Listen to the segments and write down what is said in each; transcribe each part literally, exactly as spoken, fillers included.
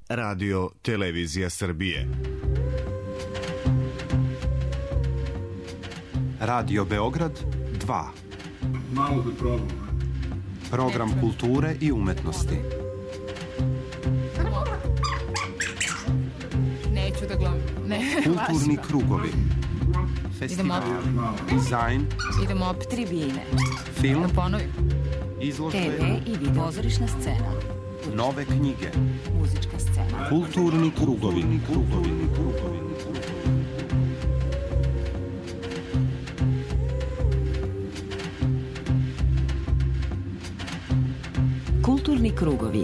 Radio Televizija Srbije. Radio Beograd dva. Malo da probam. Program kulture i umetnosti. Neću da gledam. Ne, kulturni važno. Krugovi. Festival, dizajn, idemo opet tribine. Film, da ponovim. Izložbe, te ve i video. Pozorišna scena. Nove knjige. Muzička scena. Kulturni krugovi. Krugovi. Krugovi. Kulturni krugovi.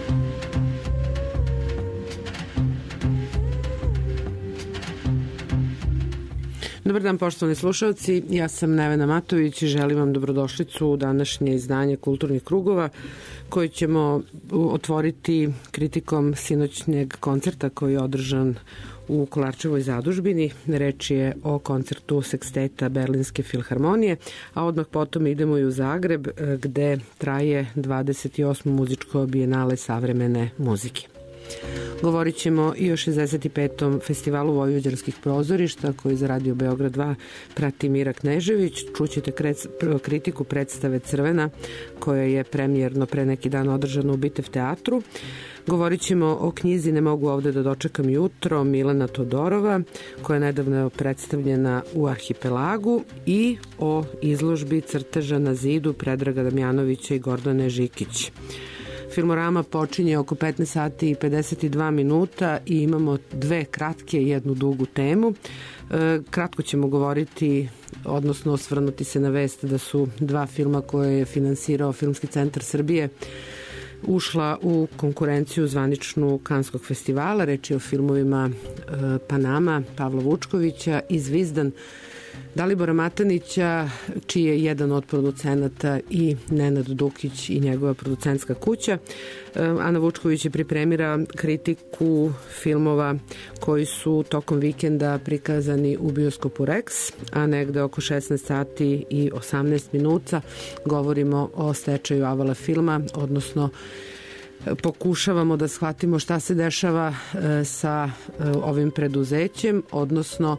Dobar dan, poštovani slušalci, ja sam Nevena Matović i želim vam dobrodošlicu u današnje izdanje Kulturnih krugova koji ćemo otvoriti kritikom sinoćnjeg koncerta koji je održan u Kolarčevoj zadužbini. Reč je o koncertu seksteta Berlinske filharmonije, a odmah potom idemo i u Zagreb gde traje dvadeset osmo muzičko bijenale savremene muzike. Govorit ćemo i o šezdeset petom festivalu vojvođanskih pozorišta koji za Radio Beograd dva prati Mira Knežević. Čućete kritiku predstave Crvena koja je premijerno pre neki dan održana u Bitev teatru. Govorit ćemo o knjizi Ne mogu ovde da dočekam jutro Milana Todorova koja je nedavno predstavljena u Arhipelagu i o izložbi crteža na zidu Predraga Damjanovića i Gordane Žikić. Filmorama počinje oko petnaest sati i pedeset dva minuta i imamo dve kratke i jednu dugu temu. E, kratko ćemo govoriti, odnosno osvrnuti se na vest da su dva filma koje je finansirao Filmski centar Srbije ušla u konkurenciju zvaničnu Kanskog festivala. Reč je o filmovima e, Panama Pavla Vučkovića i Zvizdan Dalibora Matanića, čiji je jedan od producenata i Nenad Dukić i njegova producentska kuća. Ana Vučković je pripremila kritiku filmova koji su tokom vikenda prikazani u bioskopu Rex, a negde oko šesnaest sati i osamnaest minuta govorimo o stečaju Avala filma, odnosno pokušavamo da shvatimo šta se dešava sa ovim preduzećem, odnosno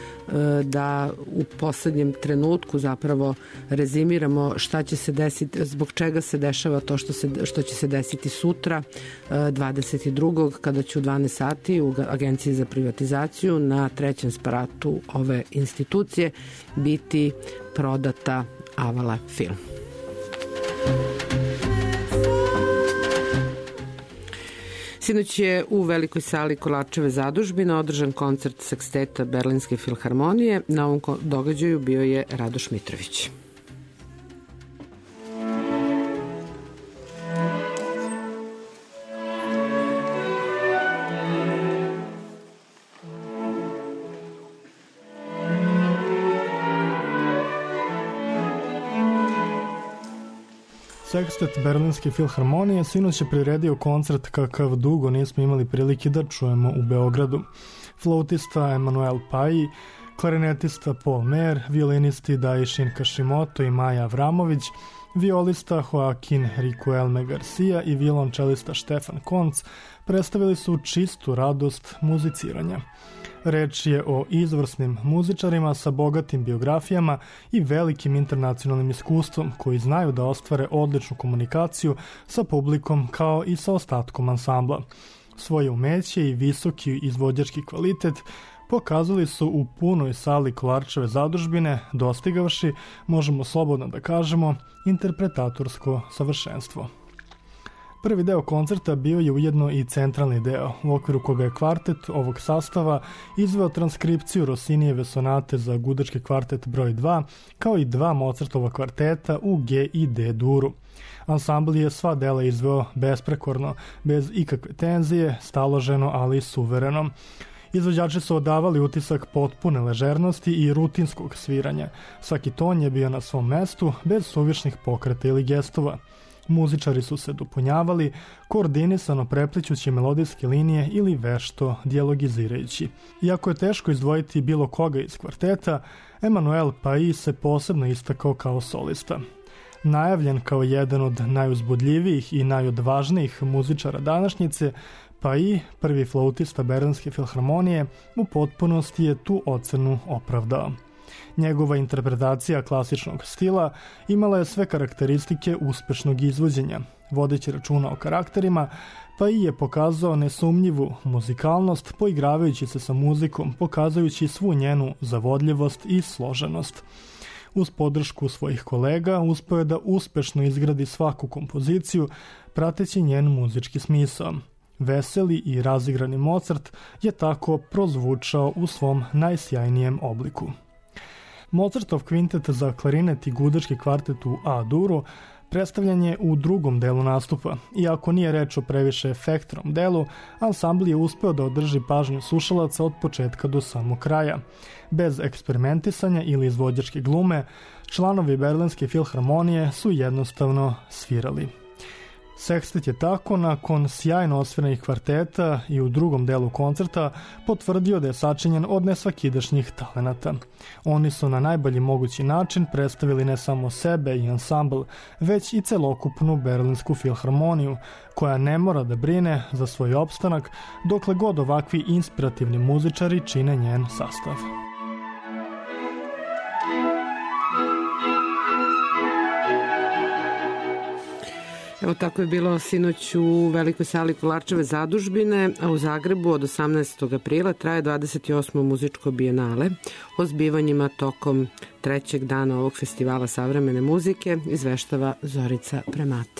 da u poslednjem trenutku zapravo rezimiramo šta će se desiti, zbog čega se dešava to što, se, što će se desiti sutra dvadeset drugog kada će u dvanaest sati u Agenciji za privatizaciju na trećem spratu ove institucije biti prodata Avala film. Sinoć je u velikoj sali Kolarčeve zadužbine održan koncert seksteta Berlinske filharmonije. Na ovom događaju bio je Radoš Mitrović. Sekstet Berlinske filharmonije sinoć je priredio koncert kakav dugo nismo imali prilike da čujemo u Beogradu. Flautista Emanuel Paji, klarinetista Paul Mer, violinisti Daishin Kashimoto i Maja Avramović, violista Joaquin Riquelme Garcia i violončelista Štefan Konc predstavili su čistu radost muziciranja. Reč je o izvrsnim muzičarima sa bogatim biografijama i velikim internacionalnim iskustvom koji znaju da ostvare odličnu komunikaciju sa publikom kao i sa ostatkom ansambla. Svoje umeće i visoki izvođački kvalitet pokazali su u punoj sali Kolarčeve zadužbine, dostigavši, možemo slobodno da kažemo, interpretatorsko savršenstvo. Prvi deo koncerta bio je ujedno i centralni deo, u okviru koga je kvartet ovog sastava izveo transkripciju Rossinijeve sonate za gudački kvartet broj dva, kao i dva Mozartova kvarteta u G i D duru. Ansambl je sva dela izveo besprekorno, bez ikakve tenzije, staloženo, ali suvereno. Izvođači su odavali utisak potpune ležernosti i rutinskog sviranja. Svaki ton je bio na svom mestu, bez suvišnih pokreta ili gestova. Muzičari su se dopunjavali, koordinisano preplićući melodijske linije ili vešto dijalogizirajući. Iako je teško izdvojiti bilo koga iz kvarteta, Emanuel Paji se posebno istakao kao solista. Najavljen kao jedan od najuzbudljivijih i najodvažnijih muzičara današnjice, Pais, prvi flautista Berlinske filharmonije, u potpunosti je tu ocenu opravdao. Njegova interpretacija klasičnog stila imala je sve karakteristike uspešnog izvođenja. Vodeći računa o karakterima, Pais je pokazao nesumnjivu muzikalnost, poigravajući se sa muzikom, pokazujući svu njenu zavodljivost i složenost. Uz podršku svojih kolega uspeo je da uspešno izgradi svaku kompoziciju, prateći njen muzički smisao. Veseli i razigrani Mozart je tako prozvučao u svom najsjajnijem obliku. Mozartov kvintet za klarinet i gudački kvartet u A-duru predstavljan je u drugom delu nastupa. Iako nije reč o previše efektnom delu, ansambl je uspeo da održi pažnju slušalaca od početka do samog kraja. Bez eksperimentisanja ili izvođačke glume, članovi Berlinske filharmonije su jednostavno svirali. Sekstet je tako, nakon sjajno osvirenih kvarteta i u drugom delu koncerta, potvrdio da je sačinjen od nesvakidašnjih talenata. Oni su na najbolji mogući način predstavili ne samo sebe i ansambl, već i celokupnu Berlinsku filharmoniju, koja ne mora da brine za svoj opstanak dokle god ovakvi inspirativni muzičari čine njen sastav. Evo tako je bilo sinoć u velikoj sali Kolarčeve zadužbine, a u Zagrebu od osamnaestog aprila traje dvadeset osmo muzičko bijenale. O zbivanjima tokom trećeg dana ovog festivala savremene muzike izveštava Zorica Premate.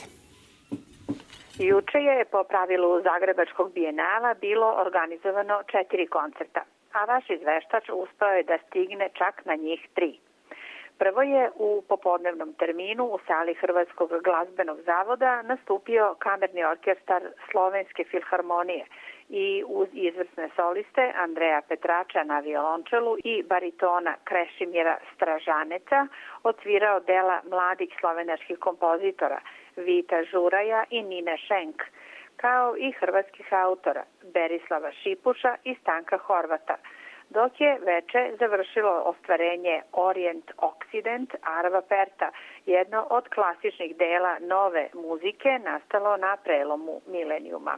Juče je po pravilu Zagrebačkog bijenala bilo organizovano četiri koncerta, a vaš izveštač uspeo je da stigne čak na njih tri. Prvo je u popodnevnom terminu u sali Hrvatskog glazbenog zavoda nastupio kamerni orkestar Slovenske filharmonije i uz izvrsne soliste Andreja Petrača na violončelu i baritona Krešimira Stražaneca odsvirao dela mladih slovenačkih kompozitora Vita Žuraja i Nine Šenk, kao i hrvatskih autora Berislava Šipuša i Stanka Horvata, dok je veče završilo ostvarenje Orient Occident Arva Perta, jedno od klasičnih dela nove muzike nastalo na prelomu milenijuma.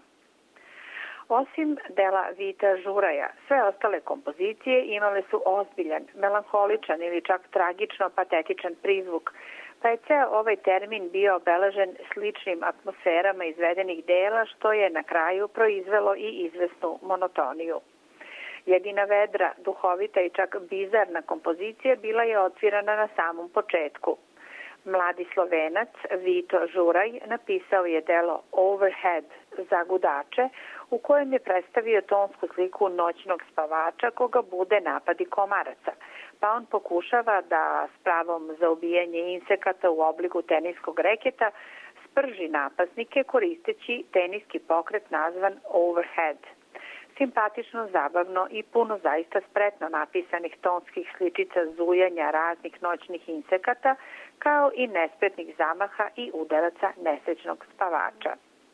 Osim dela Vita Žuraja, sve ostale kompozicije imale su ozbiljan, melanholičan ili čak tragično patetičan prizvuk, pa je ceo ovaj termin bio obeležen sličnim atmosferama izvedenih dela, što je na kraju proizvelo i izvesnu monotoniju. Jedina vedra, duhovita i čak bizarna kompozicija bila je odsvirana na samom početku. Mladi Slovenac Vito Žuraj napisao je delo Overhead za gudače, u kojem je predstavio tonsku sliku noćnog spavača koga bude napadi komaraca, pa on pokušava da s pravom za ubijanje insekata u obliku teniskog reketa sprži napasnike koristeći teniski pokret nazvan Overhead. Simpatično, zabavno i puno zaista spretno napisanih tonskih sličica zujanja raznih noćnih insekata, kao i nespretnih zamaha i udaraca nesrećnog spavača.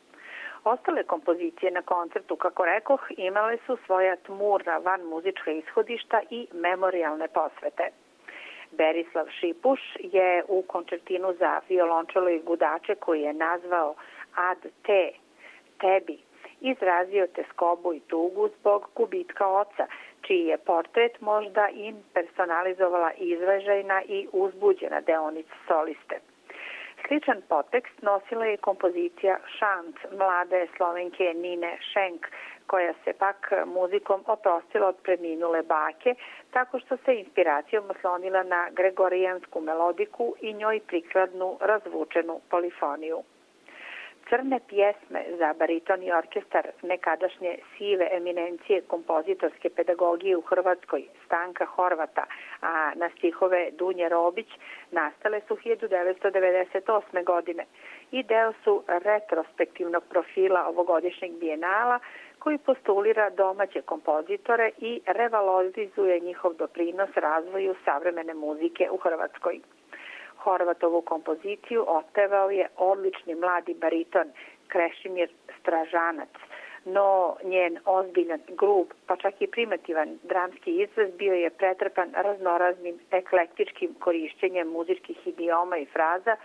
Ostale kompozicije na koncertu, kako rekoh, imale su svoja tmurna van muzička ishodišta i memorijalne posvete. Berislav Šipuš je u koncertinu za violončelo i gudače, koji je nazvao Ad te, tebi, izrazio teskobu i tugu zbog gubitka oca, čiji je portret možda impersonalizovala izražajna i uzbuđena deonica soliste. Sličan potekst nosila je kompozicija Šant mlade Slovenke Nine Šenk, koja se pak muzikom oprostila od preminule bake, tako što se inspiracijom oslonila na gregorijansku melodiku i njoj prikladnu razvučenu polifoniju. Crne pjesme za bariton i orkestar nekadašnje sive eminencije kompozitorske pedagogije u Hrvatskoj Stanka Horvata, a na stihove Dunje Robić, nastale su hiljadu devetsto devedeset osme. godine i deo su retrospektivnog profila ovogodišnjeg bijenala, koji postulira domaće kompozitore i revalorizuje njihov doprinos razvoju savremene muzike u Hrvatskoj. Horvatovu kompoziciju otpevao je odlični mladi bariton Krešimir Stražanac, no njen ozbiljan, grub, pa čak i primitivan dramski izraz bio je pretrpan raznoraznim eklektičkim korišćenjem muzičkih idioma i fraza,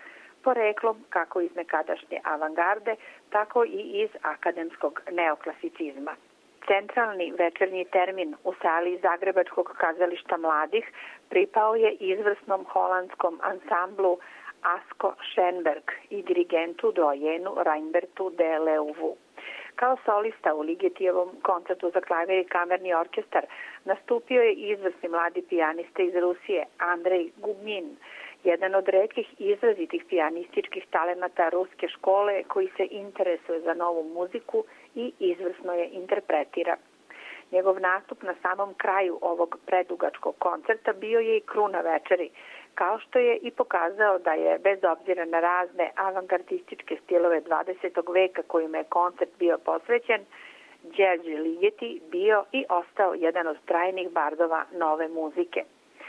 poreklom kako iz nekadašnje avangarde, tako i iz akademskog neoklasicizma. Centralni večernji termin u sali Zagrebačkog kazališta mladih pripao je izvrsnom holandskom ansamblu Asko Schenberg i dirigentu dojenu Reinbertu de Leuvu. Kao solista u Ligetijevom koncertu za klavir i kamerni orkestar nastupio je izvrsni mladi pijanista iz Rusije Andrej Gubnin, jedan od retkih izrazitih pijanističkih talenata ruske škole koji se interesuje za novu muziku i izvrsno je interpretira. Njegov nastup na samom kraju ovog predugačkog koncerta bio je i kruna večeri, kao što je i pokazao da je, bez obzira na razne avangardističke stilove dvadesetog veka kojima je koncert bio posvećen, Đerđe Ligeti bio i ostao jedan od trajnih bardova nove muzike.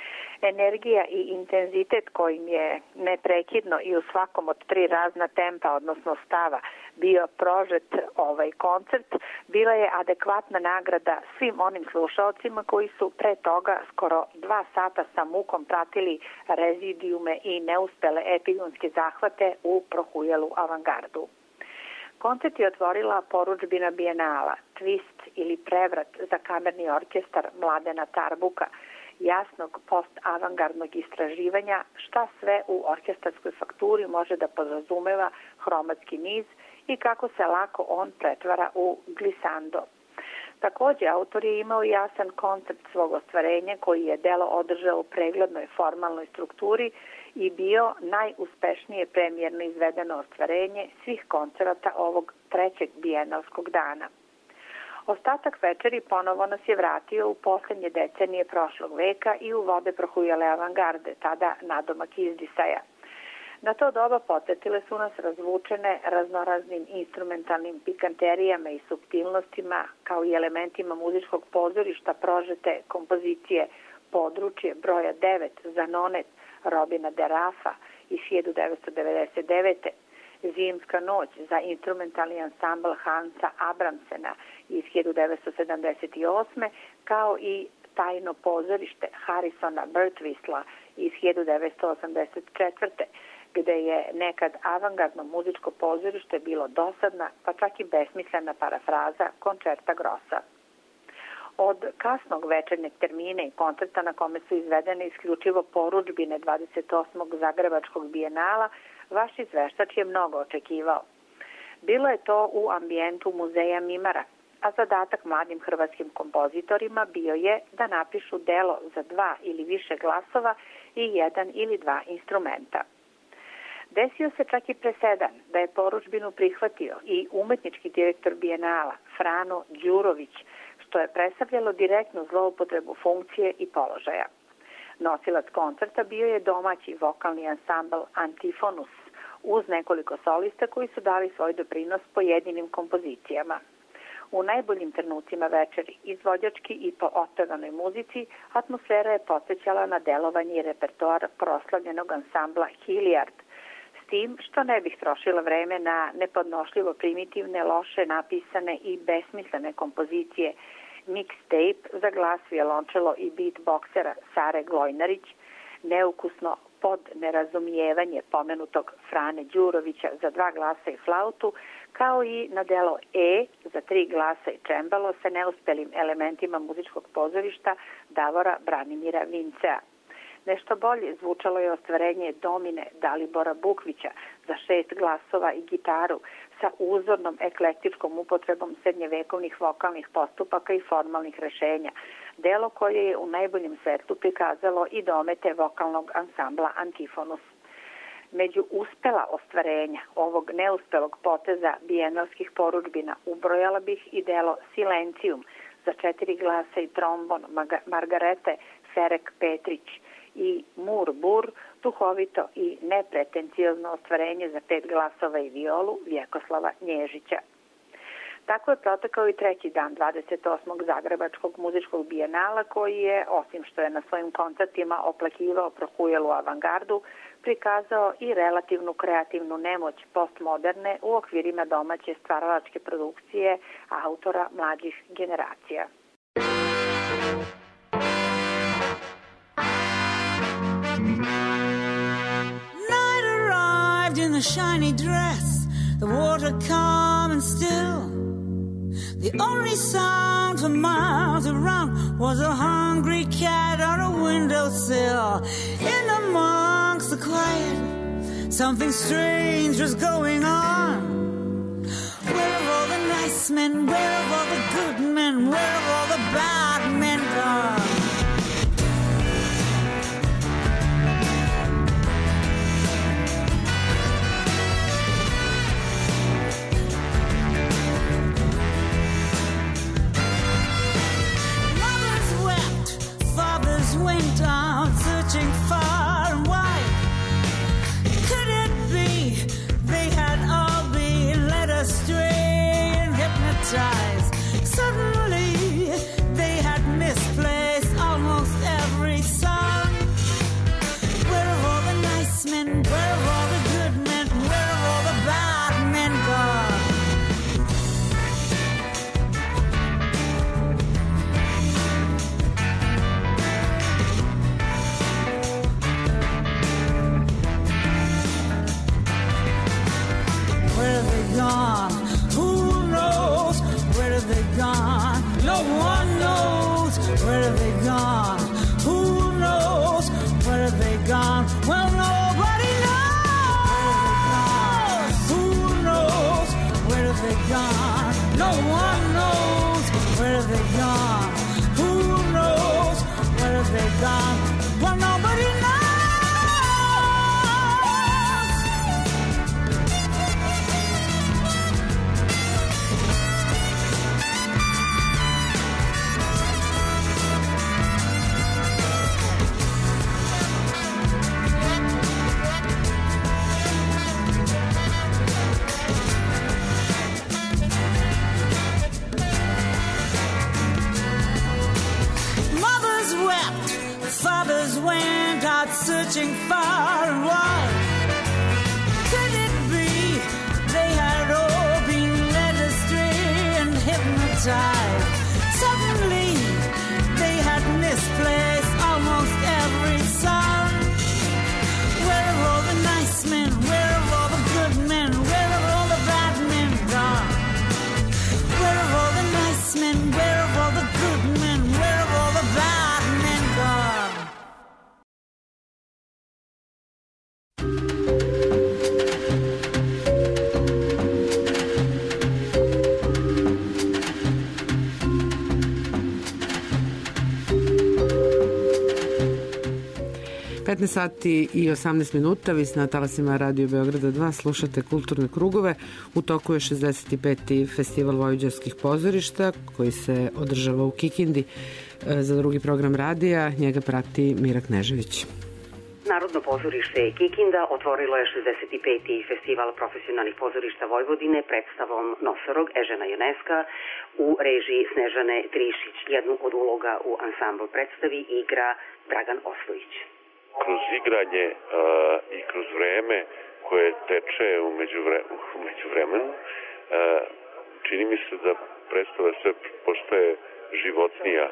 Energija i intenzitet kojim je neprekidno i u svakom od tri razna tempa, odnosno stava, bio prožet ovaj koncert, bila je adekvatna nagrada svim onim slušaocima koji su pre toga skoro dva sata sa mukom pratili rezidijume i neuspele epigonske zahvate u prohujelu avangardu. Koncert je otvorila porudžbina Bijenala, Twist ili prevrat za kamerni orkestar Mladena Tarbuka, jasnog post-avangardnog istraživanja šta sve u orkestarskoj fakturi može da podrazumeva hromatski niz i kako se lako on pretvara u glisando. Takođe, autor je imao jasan koncept svog ostvarenja koji je delo održao u preglednoj formalnoj strukturi i bio najuspešnije premijerno izvedeno ostvarenje svih koncerata ovog trećeg bijenalskog dana. Ostatak večeri ponovo nas je vratio u poslednje decenije prošlog veka i u vode prohujale avangarde, tada nadomak izdisaja. Na to doba podsjetile su nas razvučene raznoraznim instrumentalnim pikanterijama i suptilnostima, kao i elementima muzičkog pozorišta prožete kompozicije Područje broja devet za nonet Robina de Rafa iz hiljadu devetsto devedeset devete. Zimska noć za instrumentalni ansambl Hansa Abramsena iz hiljadu devetsto sedamdeset osme, kao i Tajno pozorište Harrisona Birtwistla iz hiljadu devetsto osamdeset četvrte, gde je nekad avangardno muzičko pozorište bilo dosadna, pa čak i besmislena parafraza koncerta Grossa. Od kasnog večernjeg termina i koncerta na kome su izvedene isključivo porudžbine dvadeset osmog Zagrebačkog bijenala, vaš izveštač je mnogo očekivao. Bilo je to u ambijentu muzeja Mimara, a zadatak mladim hrvatskim kompozitorima bio je da napišu delo za dva ili više glasova i jedan ili dva instrumenta. Desio se čak i presedan da je porudžbinu prihvatio i umetnički direktor bijenala Frano Đurović, što je predstavljalo direktnu zloupotrebu funkcije i položaja. Nosilac koncerta bio je domaći vokalni ansambl Antifonus, uz nekoliko solista koji su dali svoj doprinos pojedinim kompozicijama. U najboljim trenucima večeri, izvođački i po otpevanoj muzici, atmosfera je podsjećala na delovanje i repertoar proslavljenog ansambla Hilliard, s tim što ne bih trošila vreme na nepodnošljivo primitivne, loše napisane i besmislene kompozicije Mixtape za glas, violončelo i beatboksera Sare Glojnarić, neukusno pod nerazumijevanje pomenutog Frane Đurovića za dva glasa i flautu, kao i na delo E za tri glasa i čembalo sa neuspelim elementima muzičkog pozorišta Davora Branimira Vincea. Nešto bolje zvučalo je ostvarenje Domine Dalibora Bukvića za šest glasova i gitaru sa uzornom eklektičkom upotrebom srednjevekovnih vokalnih postupaka i formalnih rešenja, delo koje je u najboljem svetlu prikazalo i domete vokalnog ansambla Antifonus. Među uspela ostvarenja ovog neuspelog poteza bijenalskih porudžbina ubrojala bih i delo Silencijum za četiri glasa i trombon Margarete Ferek Petrić i Mur Bur, duhovito i nepretenciozno ostvarenje za pet glasova i violu Vjekoslava Nježića. Tako je protekao i treći dan dvadeset osmog Zagrebačkog muzičkog bijenala, koji je, osim što je na svojim koncertima oplakivao prohujelu avangardu, prikazao i relativnu kreativnu nemoć postmoderne u okvirima domaće stvaralačke produkcije autora mlađih generacija. Night arrived in a shiny dress, the water calm and still. The only sound for miles around was a hungry cat on a windowsill. In amongst the quiet, something strange was going on. Where have all the nice men, where have all the good men, where have all the bad men gone? Went out searching far and wide. Could it be they had all been led astray and hypnotized? Suddenly they had misplaced almost every song. Where have all the nice men, where have all the good men, where have all the bad men gone? Gone. Who knows? Where have they gone? No one knows. Where have they gone? Who knows? Where have they gone? Well, nobody knows. Who knows? Where have they gone? No one knows. Where have they gone? Who knows? Where have they gone? Well, nobody knows. Fathers went out searching far and wide. Could it be they had all been led astray and hypnotized? Suddenly they had misplaced almost every song. Where have all the nice men, where have all the good men, where have all the bad men gone? Where have all the nice men, where have all the good men, where have all the bad men gone? petnaest sati i osamnaest minuta, vi ste na talasima Radio Beograda dva, slušate Kulturne krugove. U toku je šezdeset peti festival vojvođanskih pozorišta koji se održava u Kikindi. Za drugi program radija njega prati Mira Knežević. Narodno pozorište Kikinda otvorilo je šezdeset peti festival profesionalnih pozorišta Vojvodine predstavom Nosorog Ežena Joneska u režiji Snežane Trišić. Jednu od uloga u ansambl predstavi igra Dragan Osvojić. Kroz igranje uh, i kroz vreme koje teče u, međuvre, u međuvremenu, uh, čini mi se da predstava sve postaje životnija.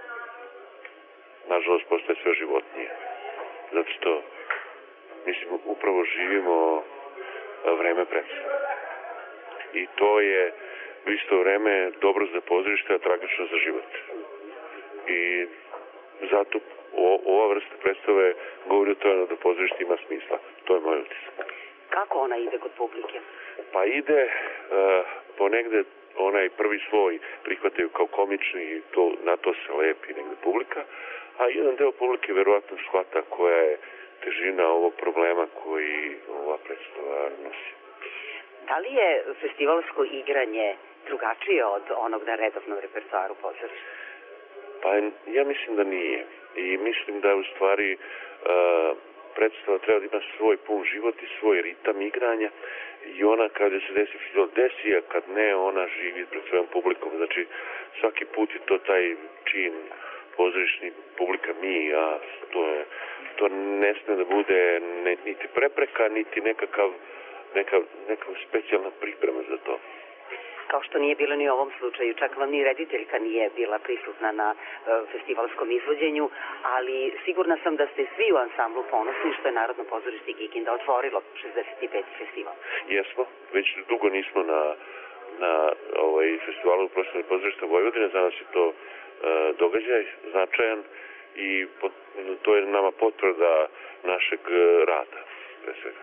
Nažalost, postaje sve životnija. Zato što, mislim, upravo živimo vreme predstave. I to je u isto vreme dobro za pozorište, a tragično za život. I zato o, ova vrsta predstave govori o tome da pozorište ima smisla. To je moj utisak. Kako ona ide kod publike? Pa ide uh, ponegde onaj prvi svoj prihvataju kao komični i to, na to se lepi negde publika, a jedan deo publike verovatno shvata koja je težina ovog problema koji ova predstava nosi. Da li je festivalsko igranje drugačije od onog na redovnom repertoaru pozorišta? Pa ja mislim da nije. I mislim da u stvari uh, predstava treba da ima svoj pun život i svoj ritam igranja i ona kada se desi festival desi, a kad ne, ona živi pred svojom publikom. Znači svaki put je to taj čin pozorišni publika mi, a to, je, to ne sme da bude ne, niti prepreka, niti nekakav, neka, neka specijalna priprema za to. kao što nije bilo ni u ovom slučaju. Čak vam ni rediteljka nije bila prisutna na uh, festivalskom izvođenju, ali sigurna sam da ste svi u ansamblu ponosni što je Narodno pozorište Kikinda otvorilo šezdeset peti festival. Jesmo, već dugo nismo na, na ovaj, festivalu profesionalnih pozorišta Vojvodine, za nas je to uh, događaj značajan i pot, to je nama potvrda našeg uh, rada, pre svega.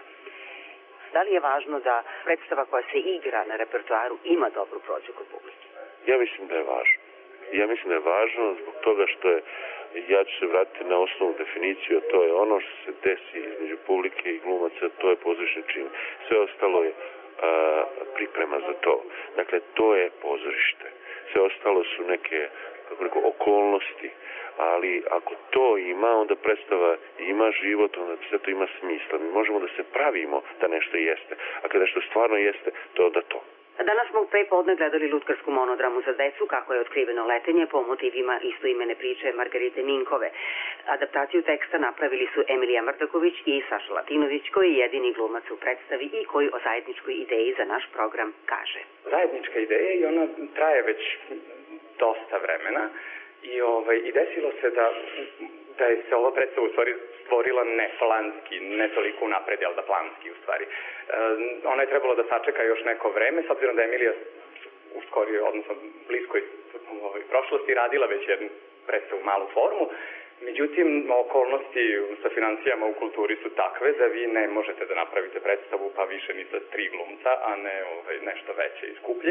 Da li je važno da predstava koja se igra na repertoaru ima dobru prođu kod publike? Ja mislim da je važno. Ja mislim da je važno zbog toga što je, ja ću se vratiti na osnovnu definiciju, to je ono što se desi između publike i glumaca, to je pozorišni čin. Sve ostalo je a, priprema za to. Dakle, to je pozorište. Sve ostalo su neke, kako rekao, okolnosti, ali ako to ima, onda predstava ima život, onda sve to ima smisla. Mi možemo da se pravimo da nešto jeste, a kada nešto stvarno jeste, to je onda to. Danas smo pre podne gledali lutkarsku monodramu za decu Kako je otkriveno letenje po motivima istoimene priče Margarite Minkove. Adaptaciju teksta napravili su Emilija Mrdaković i Saša Latinović, koji je jedini glumac u predstavi i koji o zajedničkoj ideji za naš program kaže. Zajednička ideja i ona traje već dosta vremena i, ovaj, i desilo se da, da je se ova predstava u stvari stvorila ne planski, ne toliko unapred, ali da planski u stvari. E, ona je trebalo da sačeka još neko vreme, s obzirom da je Emilija u skori, odnosno bliskoj ovaj, prošlosti radila već jednu predstavu malu formu. Međutim, okolnosti sa financijama u kulturi su takve da vi ne možete da napravite predstavu pa više ni sa tri glumca, a ne ovaj, nešto veće i skuplje.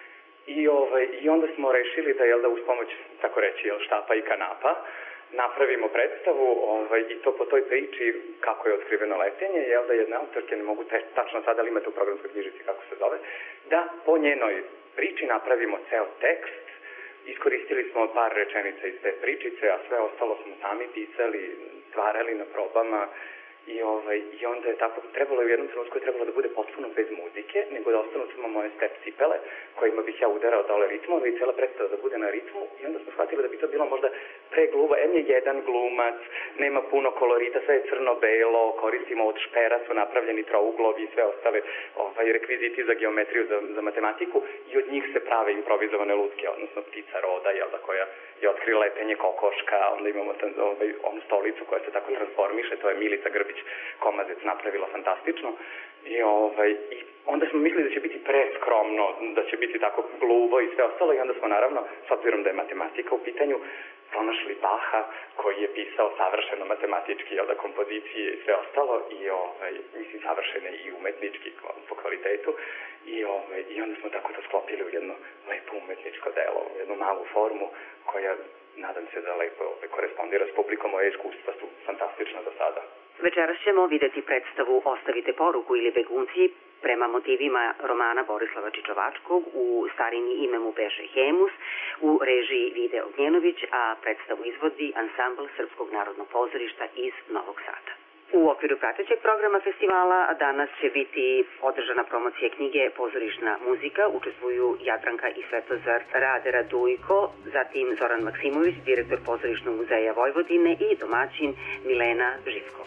I, ovaj, I onda smo rešili da, jel da, uz pomoć, tako reći, jel, štapa i kanapa, napravimo predstavu ovaj, i to po toj priči Kako je otkriveno letenje, jel da jedne autorke, ne mogu te, tačno sada, ali imate u programskoj knjižici kako se zove, da po njenoj priči napravimo ceo tekst. Iskoristili smo par rečenica iz te pričice, a sve ostalo smo sami pisali, stvarali na probama. I, ovaj, I onda je tako, trebalo je u jednom trenutku je trebalo da bude potpuno bez muzike, nego da ostanu samo moje step cipele, kojima bih ja udarao dole ritmove i cijela predstava da bude na ritmu. I onda smo shvatili da bi to bilo možda pregluvo. Em je jedan glumac, nema puno kolorita, sve je crno-belo, koristimo od špera, su napravljeni trouglovi i sve ostale ovaj, rekviziti za geometriju, za, za matematiku i od njih se prave improvizovane lutke, odnosno ptica roda, jel da, koja je otkrila letenje kokoška, onda imamo ten, ovaj, onu stolicu koja se tako transformiše, to je Milica Grbić Komazec napravila fantastično. I, ovaj, I onda smo mislili da će biti preskromno, da će biti tako gluvo i sve ostalo i onda smo naravno, s obzirom da je matematika u pitanju, pronašli Baha koji je pisao savršeno matematički, jel da, kompozicije i sve ostalo i ovaj, mislim savršene i umetnički po kvalitetu i, ovaj, i onda smo tako to sklopili u jedno lepo umetničko delo, u jednu malu formu koja, nadam se da lepo ovaj, korespondira s publikom. Moje iskustva su fantastična do sada. Večeras ćemo videti predstavu Ostavite poruku ili Begunci prema motivima romana Borislava Čičovačkog, u starini ime mu beše Hemus, u režiji Vide Ognjenović, a predstavu izvodi ansambl Srpskog narodnog pozorišta iz Novog Sada. U okviru pratećeg programa festivala danas će biti održana promocija knjige Pozorišna muzika. Učestvuju Jadranka i Svetozar Rade Radujko, zatim Zoran Maksimović, direktor Pozorišnog muzeja Vojvodine i domaćin Milena Živkov.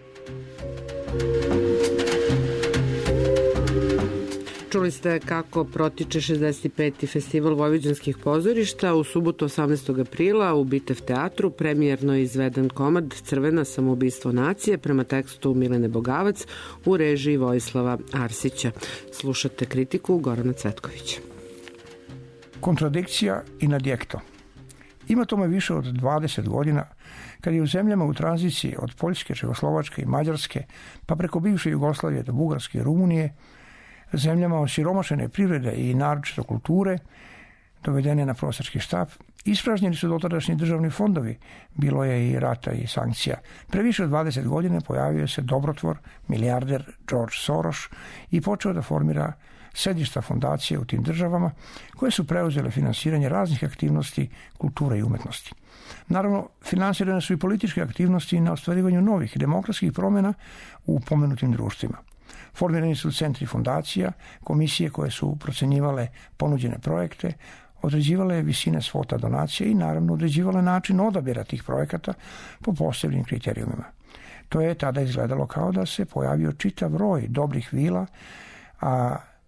Čuli ste kako protiče šezdeset peti festival vojvođanskih pozorišta. U subotu osamnaestog aprila u Bitev teatru premijerno je izveden komad Crvena samoubistvo nacije prema tekstu Milene Bogavac u režiji Vojislava Arsića. Slušate kritiku Gorana Cvetkovića. Kontradikcija in adjekto. Ima tome više od dvadeset godina kad je u zemljama u tranziciji od Poljske, Čehoslovačke i Mađarske pa preko bivše Jugoslavije do Bugarske i Rumunije, zemljama osiromašene privrede i naročito kulture, dovedene na prosjački štap, ispražnjeni su dotadašnji državni fondovi, bilo je i rata i sankcija. Pre više od dvadeset godine pojavio se dobrotvor, milijarder George Soros i počeo da formira sedišta fondacije u tim državama koje su preuzele finansiranje raznih aktivnosti kulture i umetnosti. Naravno, finansirane su i političke aktivnosti na ostvarivanju novih demokratskih promjena u pomenutim društvima. Formirani su centri fondacija, komisije koje su procenjivale ponuđene projekte, određivale visine svota donacije i naravno određivale način odabira tih projekata po posebnim kriterijumima. To je tada izgledalo kao da se pojavio čitav roj dobrih vila, a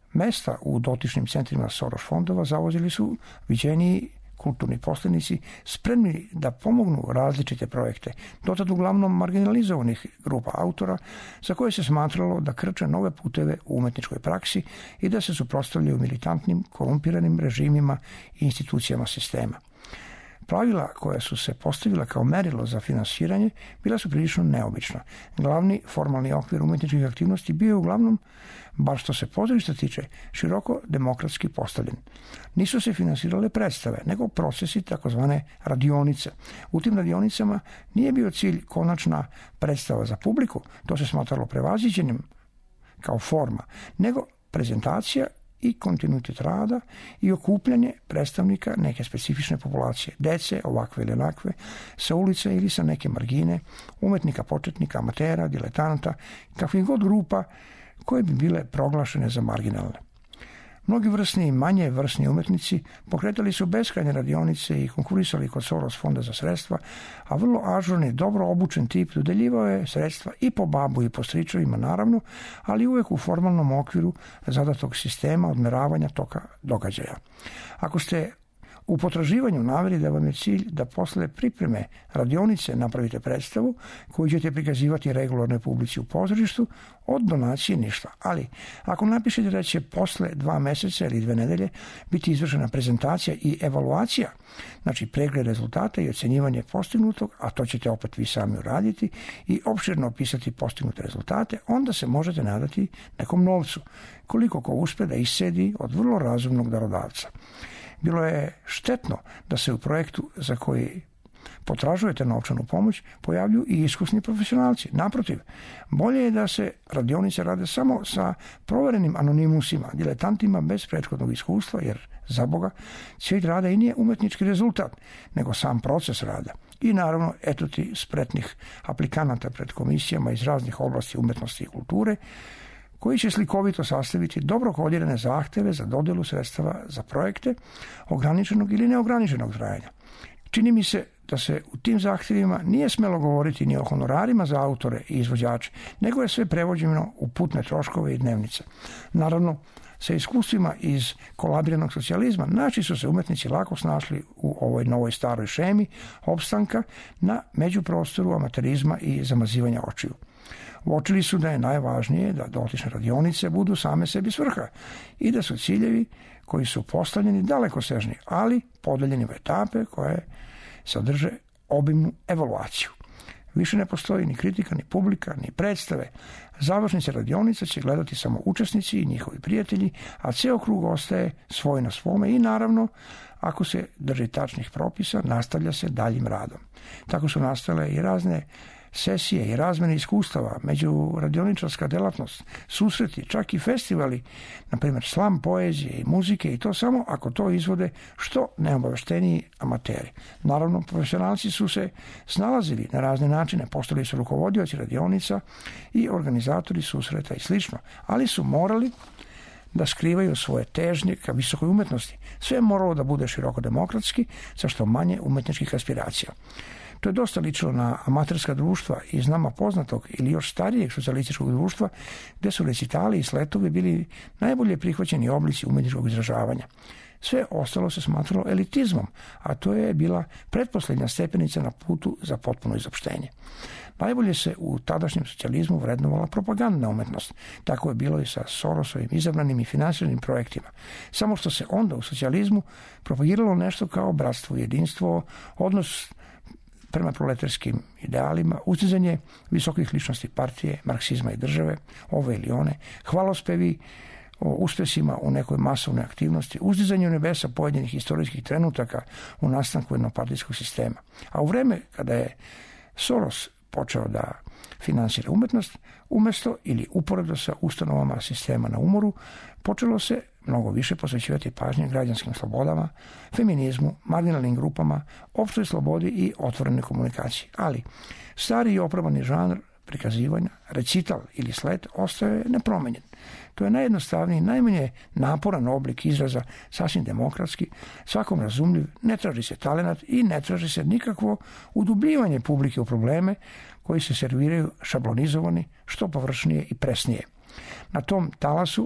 Mesta u dotičnim centrima Soros fondova zauzeli su viđeniji kulturni posljednici spremni da pomognu različite projekte, dotad uglavnom marginalizovanih grupa autora za koje se smatralo da krče nove puteve u umetničkoj praksi i da se suprotstavljaju militantnim, korumpiranim režimima i institucijama sistema. Pravila koja su se postavila kao merilo za finansiranje bila su prilično neobična. Glavni formalni okvir umetničkih aktivnosti bio je uglavnom, bar što se pozorišta tiče, široko demokratski postavljen. Nisu se finansirale predstave, nego procesi takozvane radionice. U tim radionicama nije bio cilj konačna predstava za publiku, to se smatralo prevaziđenim kao forma, nego prezentacija i kontinuitet rada i okupljanje predstavnika neke specifične populacije, dece, ovakve ili onakve, sa ulice ili sa neke margine, umetnika, početnika, amatera, diletanta, kakvih god grupa koje bi bile proglašene za marginalne. Mnogi vrsni i manje vrsni umetnici pokretali su beskrajne radionice i konkurisali kod Soros fonda za sredstva, a vrlo ažurni, dobro obučen tip dodeljivao je sredstva i po babu i po stričevima naravno, ali uvek u formalnom okviru zadatog sistema odmeravanja toka događaja. Ako ste u potraživanju naveli da vam je cilj da posle pripreme radionice napravite predstavu koju ćete prikazivati regularnoj publici u pozorištu, od donacije ništa. Ali ako napišete da će posle dva meseca ili dve nedelje biti izvršena prezentacija i evaluacija, znači pregled rezultata i ocenjivanje postignutog, a to ćete opet vi sami uraditi i opširno opisati postignute rezultate, onda se možete nadati nekom novcu, koliko ko uspe da iscedi od vrlo razumnog darodavca. Bilo je štetno da se u projektu za koji potražujete novčanu pomoć pojavljuju i iskusni profesionalci. Naprotiv, bolje je da se radionice rade samo sa proverenim anonimusima, diletantima bez prethodnog iskustva, jer za Boga cilj rada i nije umetnički rezultat, nego sam proces rada. I naravno, eto ti spretnih aplikanata pred komisijama iz raznih oblasti umetnosti i kulture, koji će slikovito sastaviti dobro kodirane zahteve za dodelu sredstava za projekte ograničenog ili neograničenog trajanja. Čini mi se da se u tim zahtjevima nije smelo govoriti ni o honorarima za autore i izvođače, nego je sve prevođeno u putne troškove i dnevnice. Naravno, sa iskustvima iz kolabiranog socijalizma, naši su se umetnici lako snašli u ovoj novoj staroj šemi opstanka na međuprostoru amaterizma i zamazivanja očiju. Uočili su da je najvažnije da dotične radionice budu same sebi svrha i da su ciljevi koji su postavljeni dalekosežni, ali podeljeni u etape koje sadrže obimnu evaluaciju. Više ne postoji ni kritika, ni publika, ni predstave. Završnice radionica će gledati samo učesnici i njihovi prijatelji, a ceo krug ostaje svoj na svome i naravno, ako se drži tačnih propisa, nastavlja se daljim radom. Tako su nastale i razne sesije i razmene iskustava, među radioničarska delatnost, susreti, čak i festivali, na primjer slam poezije i muzike, i to samo ako to izvode što neobavešteniji amateri. Naravno, profesionalci su se snalazili na razne načine, postali su rukovodioci radionica i organizatori susreta i slično, ali su morali da skrivaju svoje težnje ka visokoj umetnosti. Sve je moralo da bude široko demokratski, sa što manje umetničkih aspiracija. To je dosta ličilo na amaterska društva iz nama poznatog ili još starijeg socijalističkog društva, gde su recitali i sletovi bili najbolje prihvaćeni oblici umetničkog izražavanja. Sve ostalo se smatralo elitizmom, a to je bila pretposlednja stepenica na putu za potpuno izopštenje. Najbolje se u tadašnjem socijalizmu vrednovala propagandna umetnost. Tako je bilo i sa Sorosovim izabranim i finansiranim projektima. Samo što se onda u socijalizmu propagiralo nešto kao bratstvo i jedinstvo, odnos prema proletarskim idealima, ustizanje visokih ličnosti partije, marksizma i države, ove ili one, hvalospevi o uspesima u nekoj masovnoj aktivnosti, uzdizanje u nebesa pojedinih istorijskih trenutaka u nastanku jednopartijskog sistema. A u vreme kada je Soros počeo da finansira umetnost, umesto ili uporedo sa ustanovama sistema na umoru, počelo se mnogo više posvećivati pažnje građanskim slobodama, feminizmu, marginalnim grupama, opštoj slobodi i otvorenoj komunikaciji. Ali stari i oprobani žanr prikazivanja, recital ili slet ostaje nepromenjen. To je najjednostavniji, najmanje naporan oblik izraza, sasvim demokratski, svakom razumljiv, ne traži se talenat i ne traži se nikakvo udubljivanje publike u probleme koji se serviraju šablonizovani, što površnije i presnije. Na tom talasu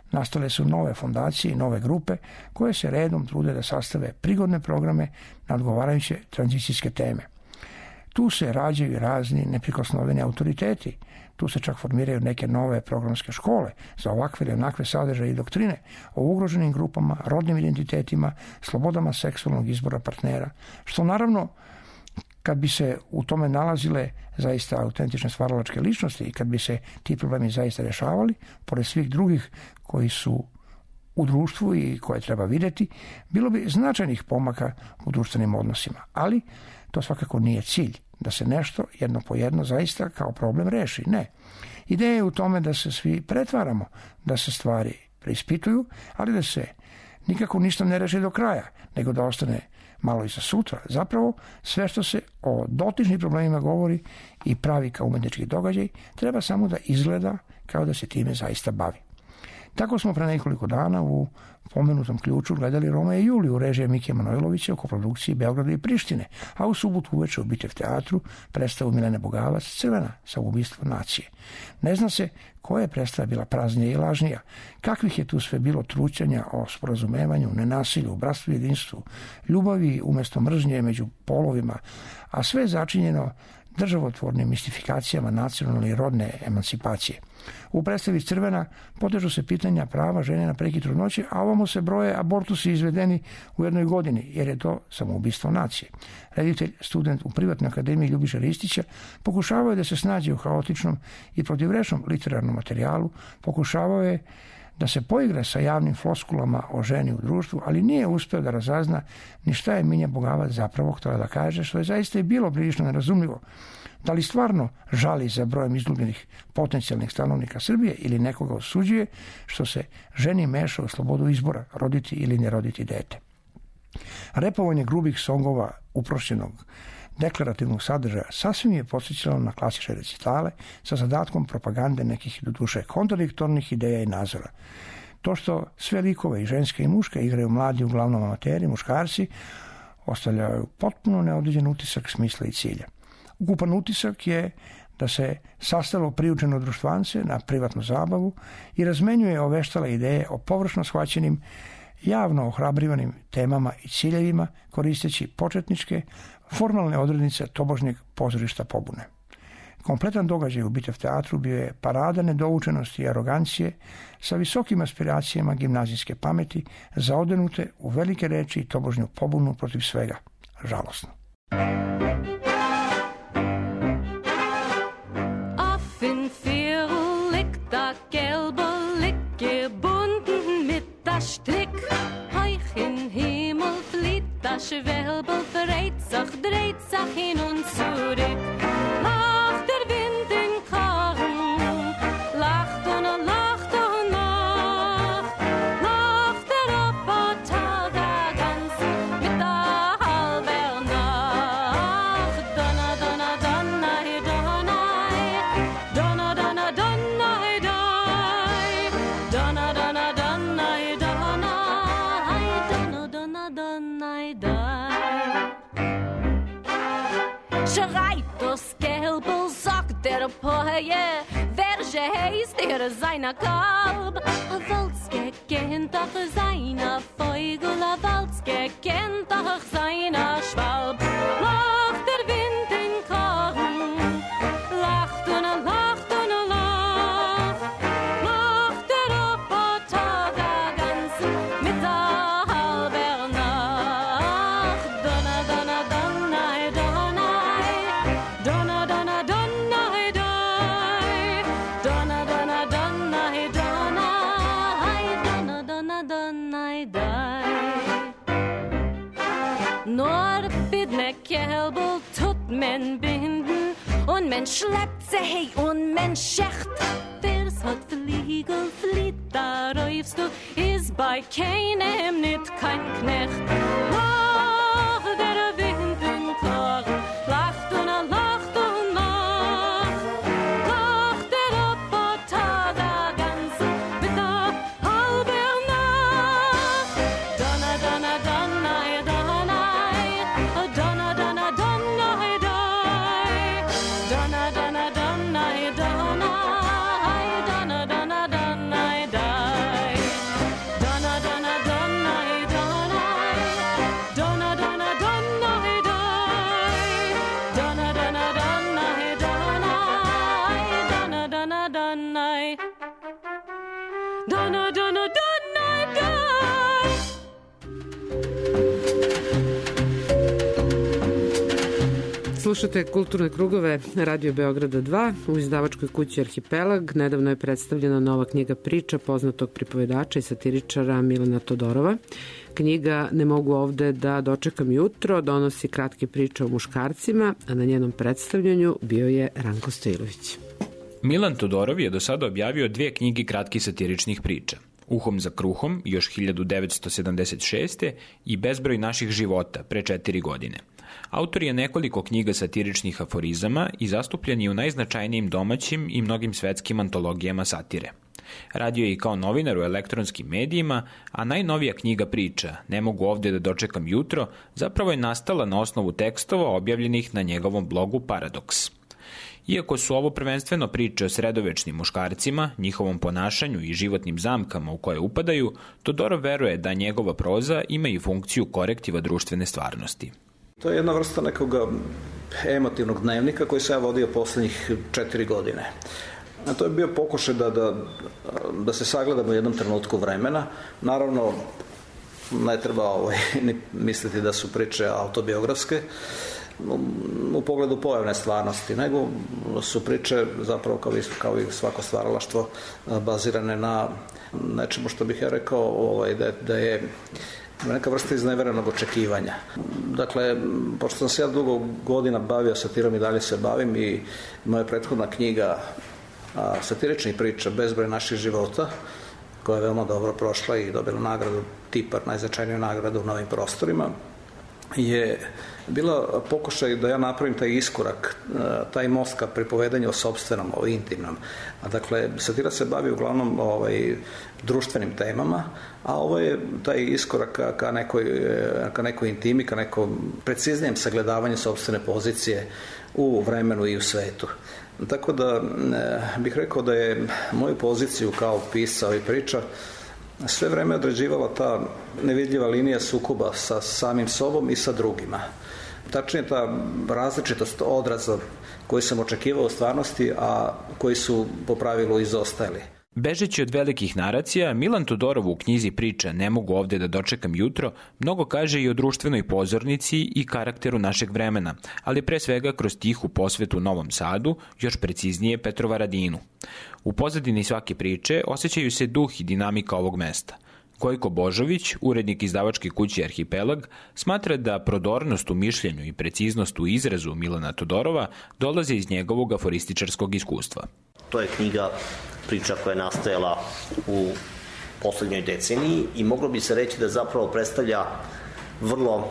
Nastale su nove fondacije i nove grupe koje se redom trude da sastave prigodne programe na odgovarajuće tranzicijske teme. Tu se rađaju razni neprikosnoveni autoriteti. Tu se čak formiraju neke nove programske škole za ovakve ili onakve sadržaje i doktrine o ugroženim grupama, rodnim identitetima, slobodama seksualnog izbora partnera, što naravno, kad bi se u tome nalazile zaista autentične stvaralačke ličnosti i kad bi se ti problemi zaista rješavali, pored svih drugih koji su u društvu i koje treba vidjeti, bilo bi značajnih pomaka u društvenim odnosima. Ali to svakako nije cilj, da se nešto jedno po jedno zaista kao problem reši. Ne. Ideja je u tome da se svi pretvaramo, da se stvari preispituju, ali da se nikako ništa ne reši do kraja, nego da ostane malo i za sutra. Zapravo, sve što se o dotičnim problemima govori i pravi kao umetnički događaj, treba samo da izgleda kao da se time zaista bavi. Tako smo pre nekoliko dana u pomenutom ključu gledali Roma i Juliju režije Mike Manojlovića u koprodukciji Beograda i Prištine, a u subotu uveče u Bitev teatru predstavu Milene Bogavac Crvena, samoubistvo nacije. Ne zna se koja je predstava bila praznija i lažnija, kakvih je tu sve bilo trućanja o sporazumevanju, nenasilju, bratstvu i jedinstvu, ljubavi umjesto mržnje među polovima, a sve je začinjeno državotvornim mistifikacijama nacionalne i rodne emancipacije. U predstavi Crvena potežu se pitanja prava žene na prekid trudnoće, a ovamo se broje abortusi izvedeni u jednoj godini, jer je to samoubistvo nacije. Reditelj, student u Privatnoj akademiji Ljubiša Ristića, pokušavao je da se snađe u haotičnom i protivrečnom literarnom materijalu, pokušavao je da se poigra sa javnim floskulama o ženi u društvu, ali nije uspeo da razazna ni šta je Minja Bogavac zapravo htjela da kaže, što je zaista i bilo prilično nerazumljivo. Da li stvarno žali za brojem izgubljenih potencijalnih stanovnika Srbije ili nekoga osuđuje što se ženi meša u slobodu izbora roditi ili ne roditi dete. Repovanje grubih songova uprošćenog deklarativnog sadržaja sasvim je podsjećalo na klasične recitale sa zadatkom propagande nekih doduše kontradiktornih ideja i nazora. To što sve likove i ženske i muške igraju mladi uglavnom amateri, muškarci, ostavljaju potpuno neodređen utisak smisla i cilja. Ukupan utisak je da se sastalo priučeno društvance na privatnu zabavu i razmenjuje oveštale ideje o površno shvaćenim, javno ohrabrivanim temama i ciljevima koristeći početničke, formalne odrednice tobožnjeg pozorišta pobune. Kompletan događaj u Bitev teatru bio je parada nedoučenosti i arogancije sa visokim aspiracijama gimnazijske pameti, zaodenute u velike reči i tobožnju pobunu protiv svega. Žalosno. Strick, heuch in Himmel flieht das Schwelbel, verrät sich, dreht sich hin und zurück. Lacht der Wind in Karren, lacht und lacht und lacht, lacht der Opa Tag der ganzen mit der halber Nacht. Donna, donna, donna, he, donna, donna, donna, donna, he, donna, donna, donna, he, schreit das Gelbel, sagt der Poje, wer heißt der seiner Kalb? A Walzke kennt doch seiner Vögel, a Walzke kennt doch seiner Schwalb. Lacht der Wind in Korn, lacht und lacht und lacht, lacht der Opa Tag der ganzen mit der halber Nacht. Donna, donna, donna, donna, donna, donna, donna, donna, donna, donna, donna, donna, donna, donna, nur bidne Kälbel tut men binden und men schleppt sie hey und men schecht. Wer's hat Fliegel flieht, da räufst du, ist bei keinem nit kein Knecht. Lacht der Wind in Klagen, lacht und er lacht und lacht, lacht der Opa Tag der ganzen mit der halber Nacht. Donna, donna, donna, donna, donna, donna, donna, donna, donna, donna, donna, donna, donna, donna, donna, Slušate Kulturne krugove Radio Beograda dva u izdavačkoj kući Arhipelag. Nedavno je predstavljena nova knjiga priča poznatog pripovedača i satiričara Milana Todorova. Knjiga Ne mogu ovde da dočekam jutro donosi kratke priče o muškarcima, a na njenom predstavljanju bio je Ranko Stojilović. Milan Todorov je do sada objavio dve knjige kratkih satiričnih priča. Uhom za kruhom još hiljadu devetsto sedamdeset šeste. i Bezbroj naših života pre četiri godine. Autor je nekoliko knjiga satiričnih aforizama i zastupljen je u najznačajnijim domaćim i mnogim svetskim antologijama satire. Radio je i kao novinar u elektronskim medijima, a najnovija knjiga priča Ne mogu ovde da dočekam jutro zapravo je nastala na osnovu tekstova objavljenih na njegovom blogu Paradoks. Iako su ovo prvenstveno priče o sredovečnim muškarcima, njihovom ponašanju i životnim zamkama u koje upadaju, Todorov veruje da njegova proza ima i funkciju korektiva društvene stvarnosti. To je jedna vrsta nekog emotivnog dnevnika koji se ja vodio poslednjih četiri godine. A to je bio pokušaj da, da, da se sagledamo u jednom trenutku vremena. Naravno, ne treba ovaj, ni misliti da su priče autobiografske u, u pogledu pojavne stvarnosti, nego su priče zapravo kao i, kao i svako stvaralaštvo bazirane na nečemu što bih ja rekao ovaj, da, da je neka vrsta izneverenog očekivanja. Dakle, pošto sam se ja dugo godina bavio satirom i dalje se bavim i moja prethodna knjiga a, satiričnih priča Bezbroj naših života, koja je veoma dobro prošla i dobila nagradu Tipar, najznačajniju nagradu u novim prostorima, je bila pokušaj da ja napravim taj iskorak, taj most ka pripovedanju o sopstvenom, o intimnom. A dakle, satira se bavi uglavnom ovaj, društvenim temama, a ovo je taj iskorak ka, ka, nekoj, ka nekoj intimi, ka nekom preciznijem sagledavanju sopstvene pozicije u vremenu i u svetu. Tako da bih rekao da je moju poziciju kao pisca ovih priča sve vreme određivala ta nevidljiva linija sukoba sa samim sobom i sa drugima. Tačnije ta različitost odraza koju sam očekivao u stvarnosti, a koji su po pravilu izostajali. Bežeći od velikih naracija, Milan Todorov u knjizi priča Ne mogu ovde da dočekam jutro mnogo kaže i o društvenoj pozornici i karakteru našeg vremena, ali pre svega kroz tihu posvetu Novom Sadu, još preciznije Petrovaradinu. U pozadini svake priče osjećaju se duh i dinamika ovog mesta. Gojko Božović, urednik izdavačke kuće Arhipelag, smatra da prodornost u mišljenju i preciznost u izrazu Milana Todorova dolaze iz njegovog aforističarskog iskustva. To je knjiga priča koja je nastajala u poslednjoj deceniji i moglo bi se reći da zapravo predstavlja vrlo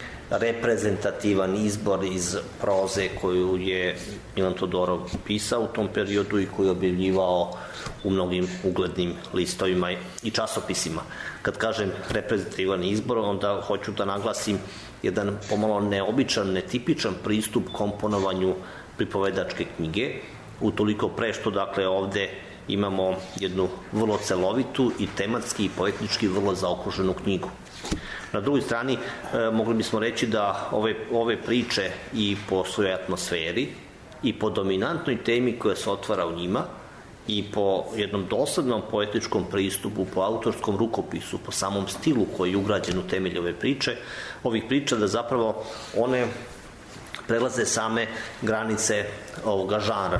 reprezentativan izbor iz proze koju je Milan Todorov pisao u tom periodu i koju je objavljivao u mnogim uglednim listovima i časopisima. Kad kažem reprezentativan izbor, onda hoću da naglasim jedan pomalo neobičan, netipičan pristup komponovanju pripovedačke knjige, utoliko pre što dakle ovde imamo jednu vrlo celovitu i tematski i poetnički vrlo zaokruženu knjigu. Na drugoj strani e, mogli bismo reći da ove, ove priče i po svojoj atmosferi i po dominantnoj temi koja se otvara u njima i po jednom dosadnom poetičkom pristupu, po autorskom rukopisu, po samom stilu koji je ugrađen u temelj ove priče, ovih priča da zapravo one prelaze same granice ovoga žanra.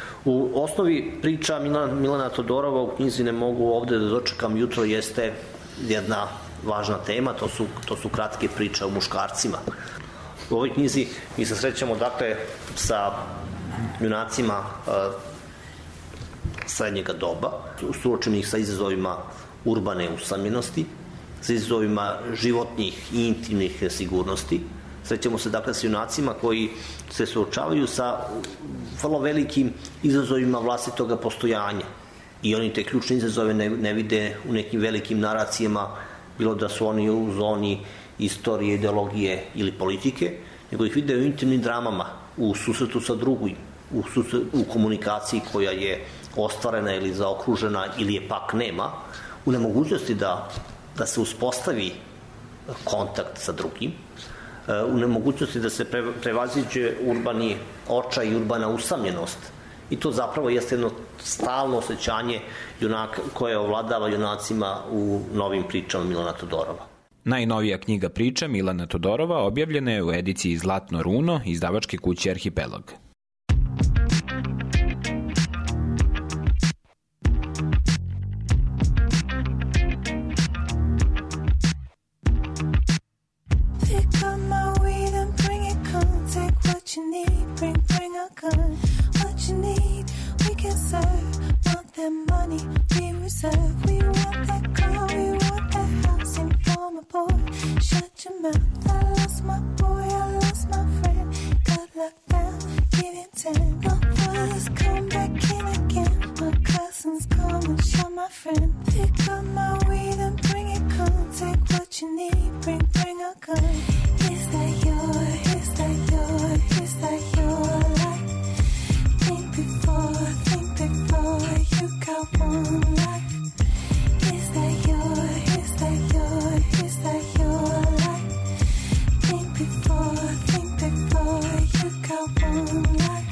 U osnovi priča Milana, Milana Todorova u knjizi Ne mogu ovde da dočekam jutro jeste jedna važna tema, to su, to su kratke priče o muškarcima. U ovoj knjizi mi se srećamo dakle sa junacima uh, srednjega doba, suočenih sa izazovima urbane usamljenosti, sa izazovima životnih i intimnih sigurnosti. Srećemo se dakle sa junacima koji se suočavaju sa vrlo velikim izazovima vlastitoga postojanja i oni te ključne izazove ne, ne vide u nekim velikim naracijama, bilo da su oni u zoni istorije, ideologije ili politike, nego ih vide u intimnim dramama, u susretu sa drugim, u, susret, u komunikaciji koja je ostvarena ili zaokružena ili je pak nema, u nemogućnosti da, da se uspostavi kontakt sa drugim, u nemogućnosti da se pre, prevaziđe urbani očaj i urbana usamljenost. I to zapravo jeste jedno stalno osjećanje junaka koje ovladava junacima u novim pričama Milana Todorova. Najnovija knjiga priča Milana Todorova objavljena je u ediciji Zlatno runo izdavačke kuće Arhipelag. You need, bring, bring a gun. What you need, we can serve. Want that money, we reserve. We want that car, we want that house. Inform a boy, shut your mouth. I lost my boy, I lost my friend. Got locked down, give him ten. My brothers come back in again. My cousins come and show my friend. Pick up my weed and bring it, come. Take what you need, bring, bring a gun. Is that yours? Is that yours? Is that your life? Think before, think before you got one life. Is that your, is that your, is that your life? Think before, think before you got one life.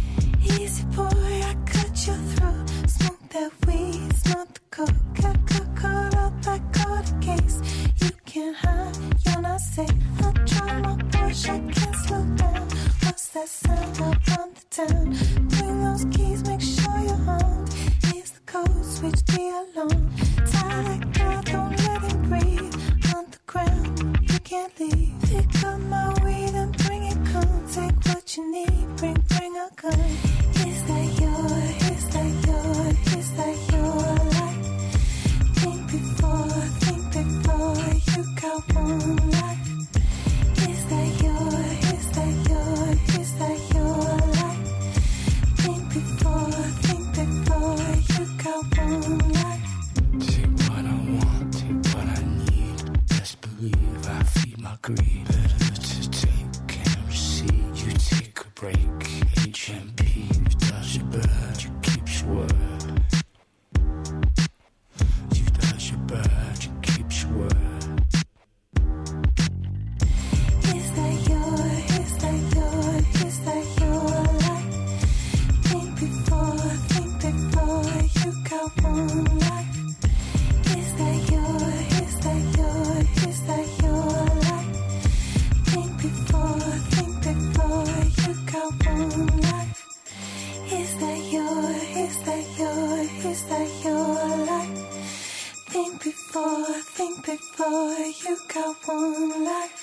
Easy boy, I cut your throat. Smoke that weed, smoke the coke. Got got caught up, I caught a case. You can't hide, you're not safe. I try my push, I can't slow down. What's that sound up on the town? Bring those keys, make sure you're armed. Here's the code, switch the alarm. Tie that guy, don't let him breathe. On the ground, you can't leave. Pick up my weed and bring it, come. Take what you need, bring, bring a gun. Is that your, is that your, is that your life? Think before, think before you got one life. Is that your, is that your, is that your life? Think before, think before you got one life. Take what I want, take what I need. Best believe I feed my greed. Better to take and receive. You take a break. H M P, you dodge your bird, you keep your word. You dodge your bird, you keep your word. Is that your, is that your, is that your life? Think before, think before you got one life. Is that your, is that your, is that your life? Think before, think before you got one life. Is that your, is that your, is that your life? Think before, think before you got one life.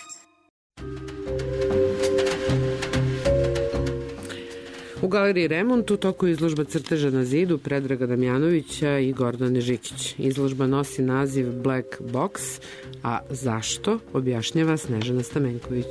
U galeriji Remont u toku izložba crteža na zidu Predraga Damjanovića i Gordane Žikić. Izložba nosi naziv Black Box, a zašto objašnjava Snežana Stamenković.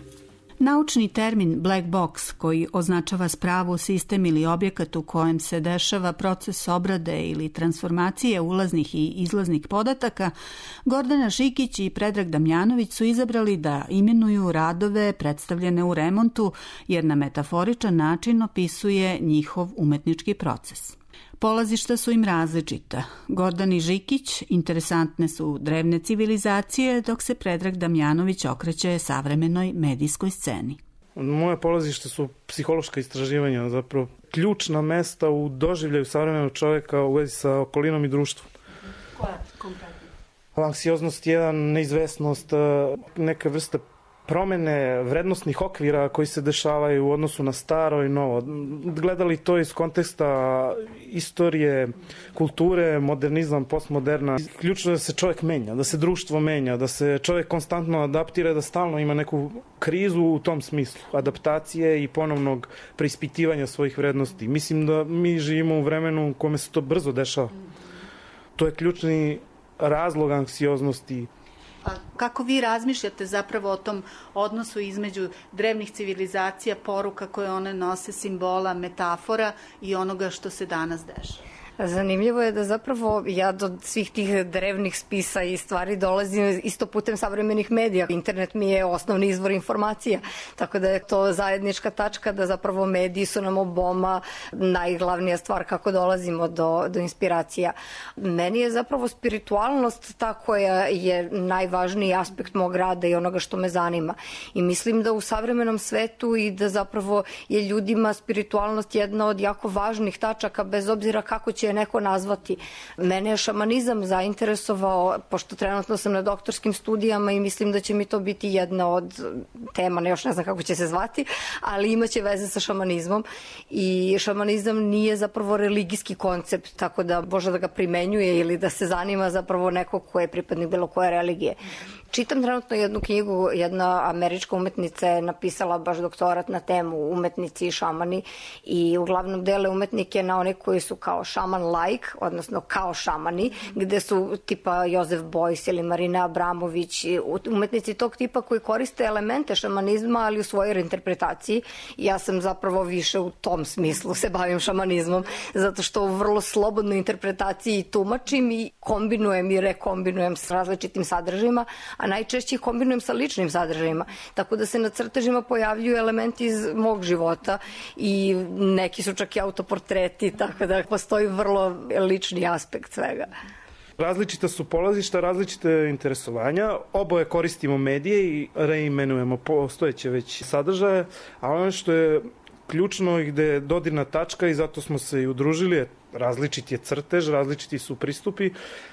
Naučni termin black box, koji označava spravu, sistem ili objekat u kojem se dešava proces obrade ili transformacije ulaznih i izlaznih podataka, Gordana Žikić i Predrag Damjanović su izabrali da imenuju radove predstavljene u Remontu, jer na metaforičan način opisuje njihov umetnički proces. Polazišta su im različita. Gordani Žikić interesantne su drevne civilizacije, dok se Predrag Damjanović okreće savremenoj medijskoj sceni. Moje polazište su psihološka istraživanja, zapravo ključna mesta u doživljaju savremenog čoveka u vezi sa okolinom i društvom. Koja konkretno? Anksioznost je jedan, neizvesnost, neke vrste promene vrednostnih okvira koji se dešavaju u odnosu na staro i novo. Gledali to iz konteksta istorije, kulture, modernizam, postmoderna. Ključno je da se čovjek menja, da se društvo menja, da se čovjek konstantno adaptira, da stalno ima neku krizu u tom smislu. Adaptacije i ponovnog preispitivanja svojih vrednosti. Mislim da mi živimo u vremenu u kome se to brzo dešava. To je ključni razlog anksioznosti. A kako vi razmišljate zapravo o tom odnosu između drevnih civilizacija, poruka koje one nose, simbola, metafora i onoga što se danas dešava? Zanimljivo je da zapravo ja do svih tih drevnih spisa i stvari dolazim isto putem savremenih medija. Internet mi je osnovni izvor informacija, tako da je to zajednička tačka da zapravo mediji su nam oboma najglavnija stvar kako dolazimo do, do inspiracija. Meni je zapravo spiritualnost ta koja je najvažniji aspekt mog rada i onoga što me zanima. I mislim da u savremenom svetu i da zapravo je ljudima spiritualnost jedna od jako važnih tačaka bez obzira kako će će je neko nazvati. Mene je šamanizam zainteresovao, pošto trenutno sam na doktorskim studijama i mislim da će mi to biti jedna od tema, ne još ne znam kako će se zvati, ali imaće veze sa šamanizmom i šamanizam nije zapravo religijski koncept, tako da može da ga primenjuje ili da se zanima zapravo neko ko je pripadnik bilo koje religije. Čitam trenutno jednu knjigu, jedna američka umetnica je napisala baš doktorat na temu umetnici i šamani i uglavnom dele umetnike na one koji su kao šaman-like, odnosno kao šamani, gde su tipa Josef Beuys ili Marina Abramović, umetnici tog tipa koji koriste elemente šamanizma, ali u svojoj interpretaciji. Ja sam zapravo više u tom smislu se bavim šamanizmom, zato što u vrlo slobodnoj interpretaciji tumačim i kombinujem i rekombinujem s različitim sadržajima, a najčešće ih kombinujem sa ličnim sadržajima. Tako da se na crtežima pojavljuju elementi iz mog života i neki su čak i autoportreti, tako da postoji vrlo lični aspekt svega. Različita su polazišta, različite interesovanja, oboje koristimo medije i reimenujemo postojeće već sadržaje, a ono što je ključno i gde je dodirna tačka i zato smo se i udružili, različit je crtež, različiti su pristupi.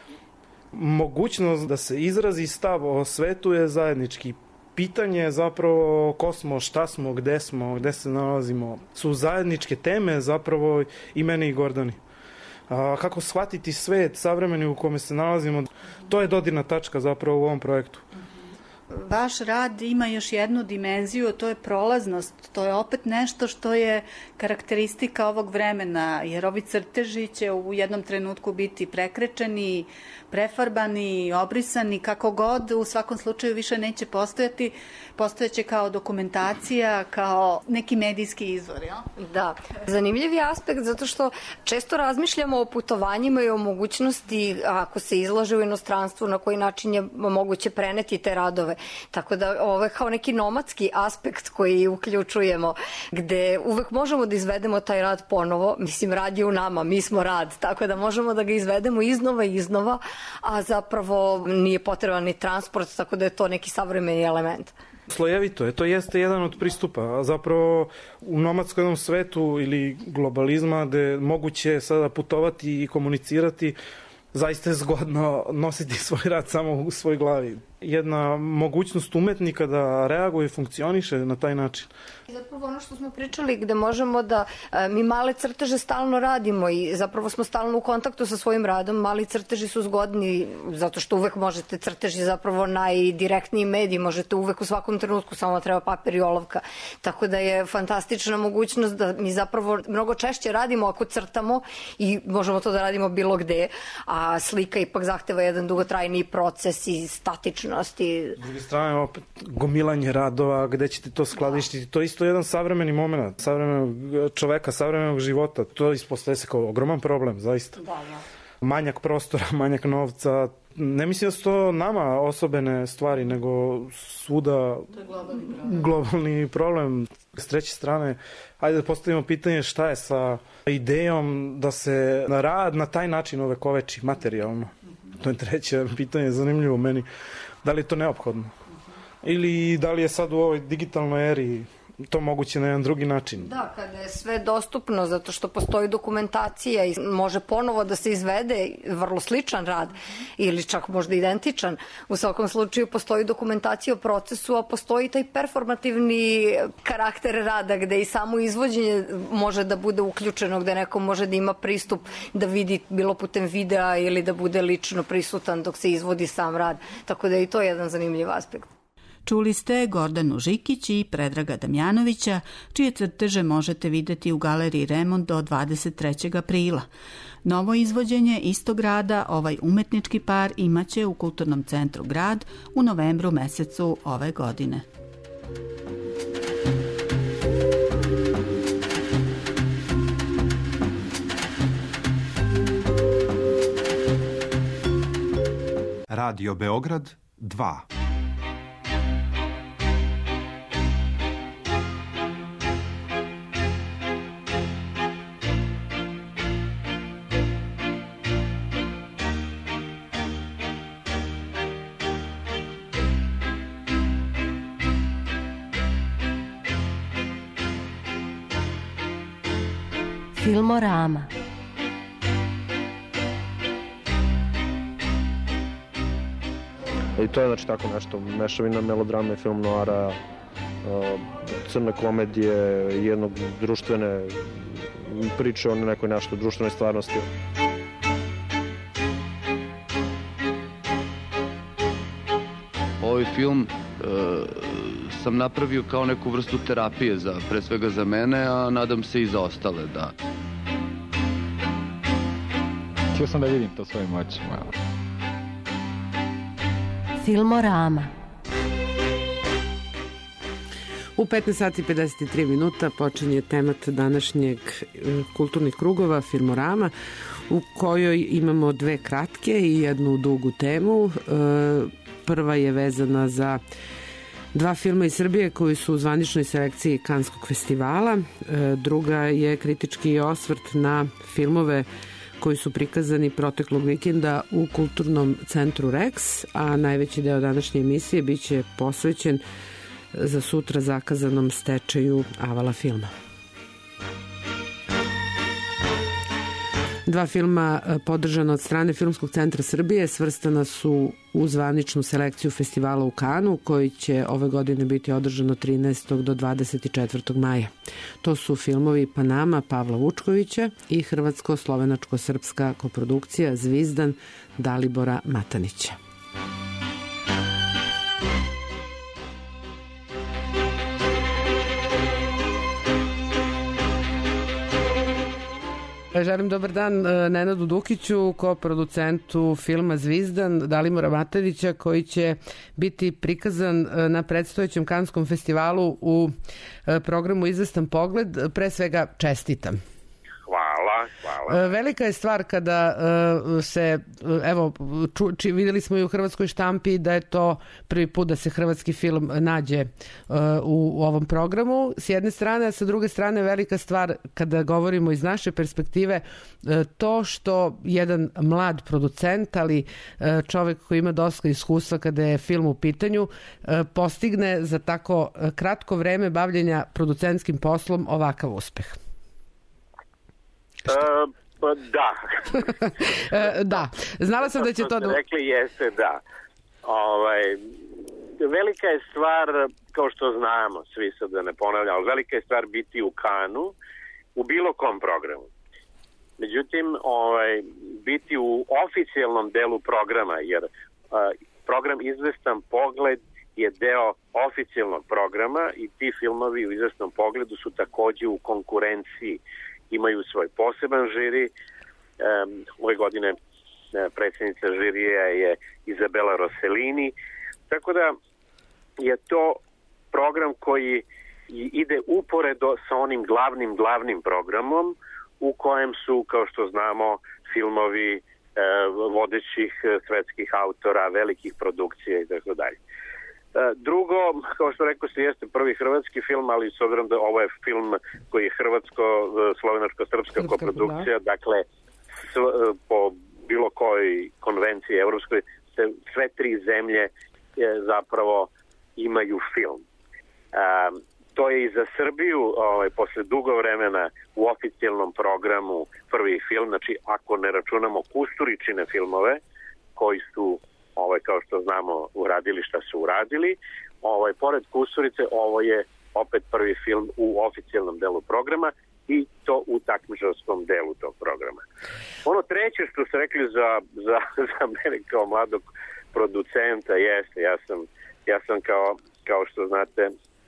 Mogućnost da se izrazi stav o svetu je zajednički. Pitanje zapravo ko smo, šta smo, gde smo, gde se nalazimo, su zajedničke teme zapravo i mene i Gordani. A, kako shvatiti svet savremeni u kome se nalazimo, to je dodirna tačka zapravo u ovom projektu. Vaš rad ima još jednu dimenziju, to je prolaznost, to je opet nešto što je karakteristika ovog vremena, jer ovi crteži će u jednom trenutku biti prekrečeni, prefarbani, obrisani, kako god, u svakom slučaju više neće postojati, postojeće kao dokumentacija, kao neki medijski izvor, jel? Da, zanimljiv je aspekt zato što često razmišljamo o putovanjima i o mogućnosti ako se izlaže u inostranstvu na koji način je moguće preneti te radove. Tako da ovo je kao neki nomadski aspekt koji uključujemo, gde uvek možemo da izvedemo taj rad ponovo, mislim rad je u nama, mi smo rad, tako da možemo da ga izvedemo iznova i iznova, a zapravo nije potreban ni transport, tako da je to neki savremeni element. Slojevito je, to jeste jedan od pristupa, a zapravo u nomadskom svetu ili globalizma gde moguće sada putovati i komunicirati, zaista je zgodno nositi svoj rad samo u svoj glavi. Jedna mogućnost umetnika da reaguje i funkcioniše na taj način. I zapravo ono što smo pričali, gde možemo da mi male crteže stalno radimo i zapravo smo stalno u kontaktu sa svojim radom. Mali crteži su zgodni zato što uvek možete, crteži zapravo najdirektniji medij, možete uvek u svakom trenutku, samo treba papir i olovka. Tako da je fantastična mogućnost da mi zapravo mnogo češće radimo ako crtamo i možemo to da radimo bilo gde, a slika ipak zahteva jedan dugotrajniji proces i statično. S druge strane, opet, gomilanje radova, gde ćete to skladištiti, to je isto jedan savremeni moment, savremenog čoveka, savremenog života. To ispostaje se kao ogroman problem, zaista. Da, da. Manjak prostora, manjak novca, ne mislim da su to nama osobene stvari, nego svuda to je globalni problem. globalni problem. S treće strane, hajde da postavimo pitanje šta je sa idejom da se rad na taj način ovekoveči materijalno. To je treće pitanje, zanimljivo meni. Da li je to neophodno? Ili da li je sad u ovoj digitalnoj eri to moguće na jedan drugi način? Da, kada je sve dostupno, zato što postoji dokumentacija i može ponovo da se izvede vrlo sličan rad ili čak možda identičan. U svakom slučaju postoji dokumentacija o procesu, a postoji taj performativni karakter rada gde i samo izvođenje može da bude uključeno, gde neko može da ima pristup da vidi bilo putem videa ili da bude lično prisutan dok se izvodi sam rad. Tako da je i to jedan zanimljiv aspekt. Čuli ste Gordanu Žikić i Predraga Damjanovića, čije crteže možete videti u Galeriji Remont do dvadeset trećeg aprila. Novo izvođenje istog rada ovaj umetnički par imaće u Kulturnom centru Grad u novembru mesecu ove godine. Radio Beograd dva. Filmorama. I to je znači tako nešto, mešavina melodrame, film noara, crne komedije, jednog društvene priče o nekoj nešto društvenoj stvarnosti. Ovaj film e, sam napravio kao neku vrstu terapije, za, pre svega za mene, a nadam se i za ostale, da. Htio sam da vidim to svojim očima. Filmorama. U petnaest sati i pedeset tri minuta počinje temat današnjeg kulturnih krugova Filmorama, u kojoj imamo dve kratke i jednu dugu temu. Prva je vezana za dva filma iz Srbije koji su u zvaničnoj selekciji Kanskog festivala. Druga je kritički osvrt na filmove koji su prikazani proteklog vikenda u Kulturnom centru Rex, a najveći deo današnje emisije biće posvećen za sutra zakazanom stečaju Avala filma. Dva filma podržana od strane Filmskog centra Srbije svrstana su u zvaničnu selekciju festivala u Kanu, koji će ove godine biti održan od trinaestog do dvadeset četvrtog maja. To su filmovi Panama Pavla Vučkovića i hrvatsko-slovenačko-srpska koprodukcija Zvizdan Dalibora Matanića. Želim dobar dan Nenadu Dukiću, koproducentu filma Zvizdan Dalibora Matanića, koji će biti prikazan na predstojećem Kanskom festivalu u programu Izvestan pogled. Pre svega čestitam. Hvala, hvala. Velika je stvar kada se, evo, ču, či, vidjeli smo i u hrvatskoj štampi da je to prvi put da se hrvatski film nađe u, u ovom programu, s jedne strane, a sa druge strane velika stvar kada govorimo iz naše perspektive, to što jedan mlad producent, ali čovjek koji ima dosta iskustva kada je film u pitanju, postigne za tako kratko vreme bavljenja producentskim poslom ovakav uspeh. Uh, pa da. Da, znala sam da će to... da... rekli jeste da. Ovaj, velika je stvar, kao što znamo, svi sad da ne ponavljam, ali velika je stvar biti u Kanu u bilo kom programu. Međutim, ovaj, biti u oficijalnom delu programa, jer uh, program Izvestan pogled je deo oficijalnog programa i ti filmovi u Izvestnom pogledu su takođe u konkurenciji, imaju svoj poseban žiri. Um, ove godine predsjednica žirija je Izabela Rossellini. Tako da je to program koji ide uporedo sa onim glavnim, glavnim programom u kojem su, kao što znamo, filmovi e, vodećih svetskih autora, velikih produkcija i tako dalje. Drugo, kao što rekao se, jeste prvi hrvatski film, ali s obzirom da ovo je film koji je hrvatsko-slovenačko-srpska koprodukcija, da. Dakle, s, po bilo kojoj konvenciji evropskoj, sve tri zemlje je, zapravo imaju film. A, to je i za Srbiju, ovaj, posle dugo vremena u oficijalnom programu prvi film, znači ako ne računamo Kusturičine filmove, koji su ovaj, kao što znamo, uradili šta su uradili. Ovaj, pored Kusturice, ovo je opet prvi film u oficijalnom delu programa i to u takmičarskom delu tog programa. Ono treće što ste rekli za, za, za mene kao mladog producenta jeste, ja sam, ja sam kao, kao što znate,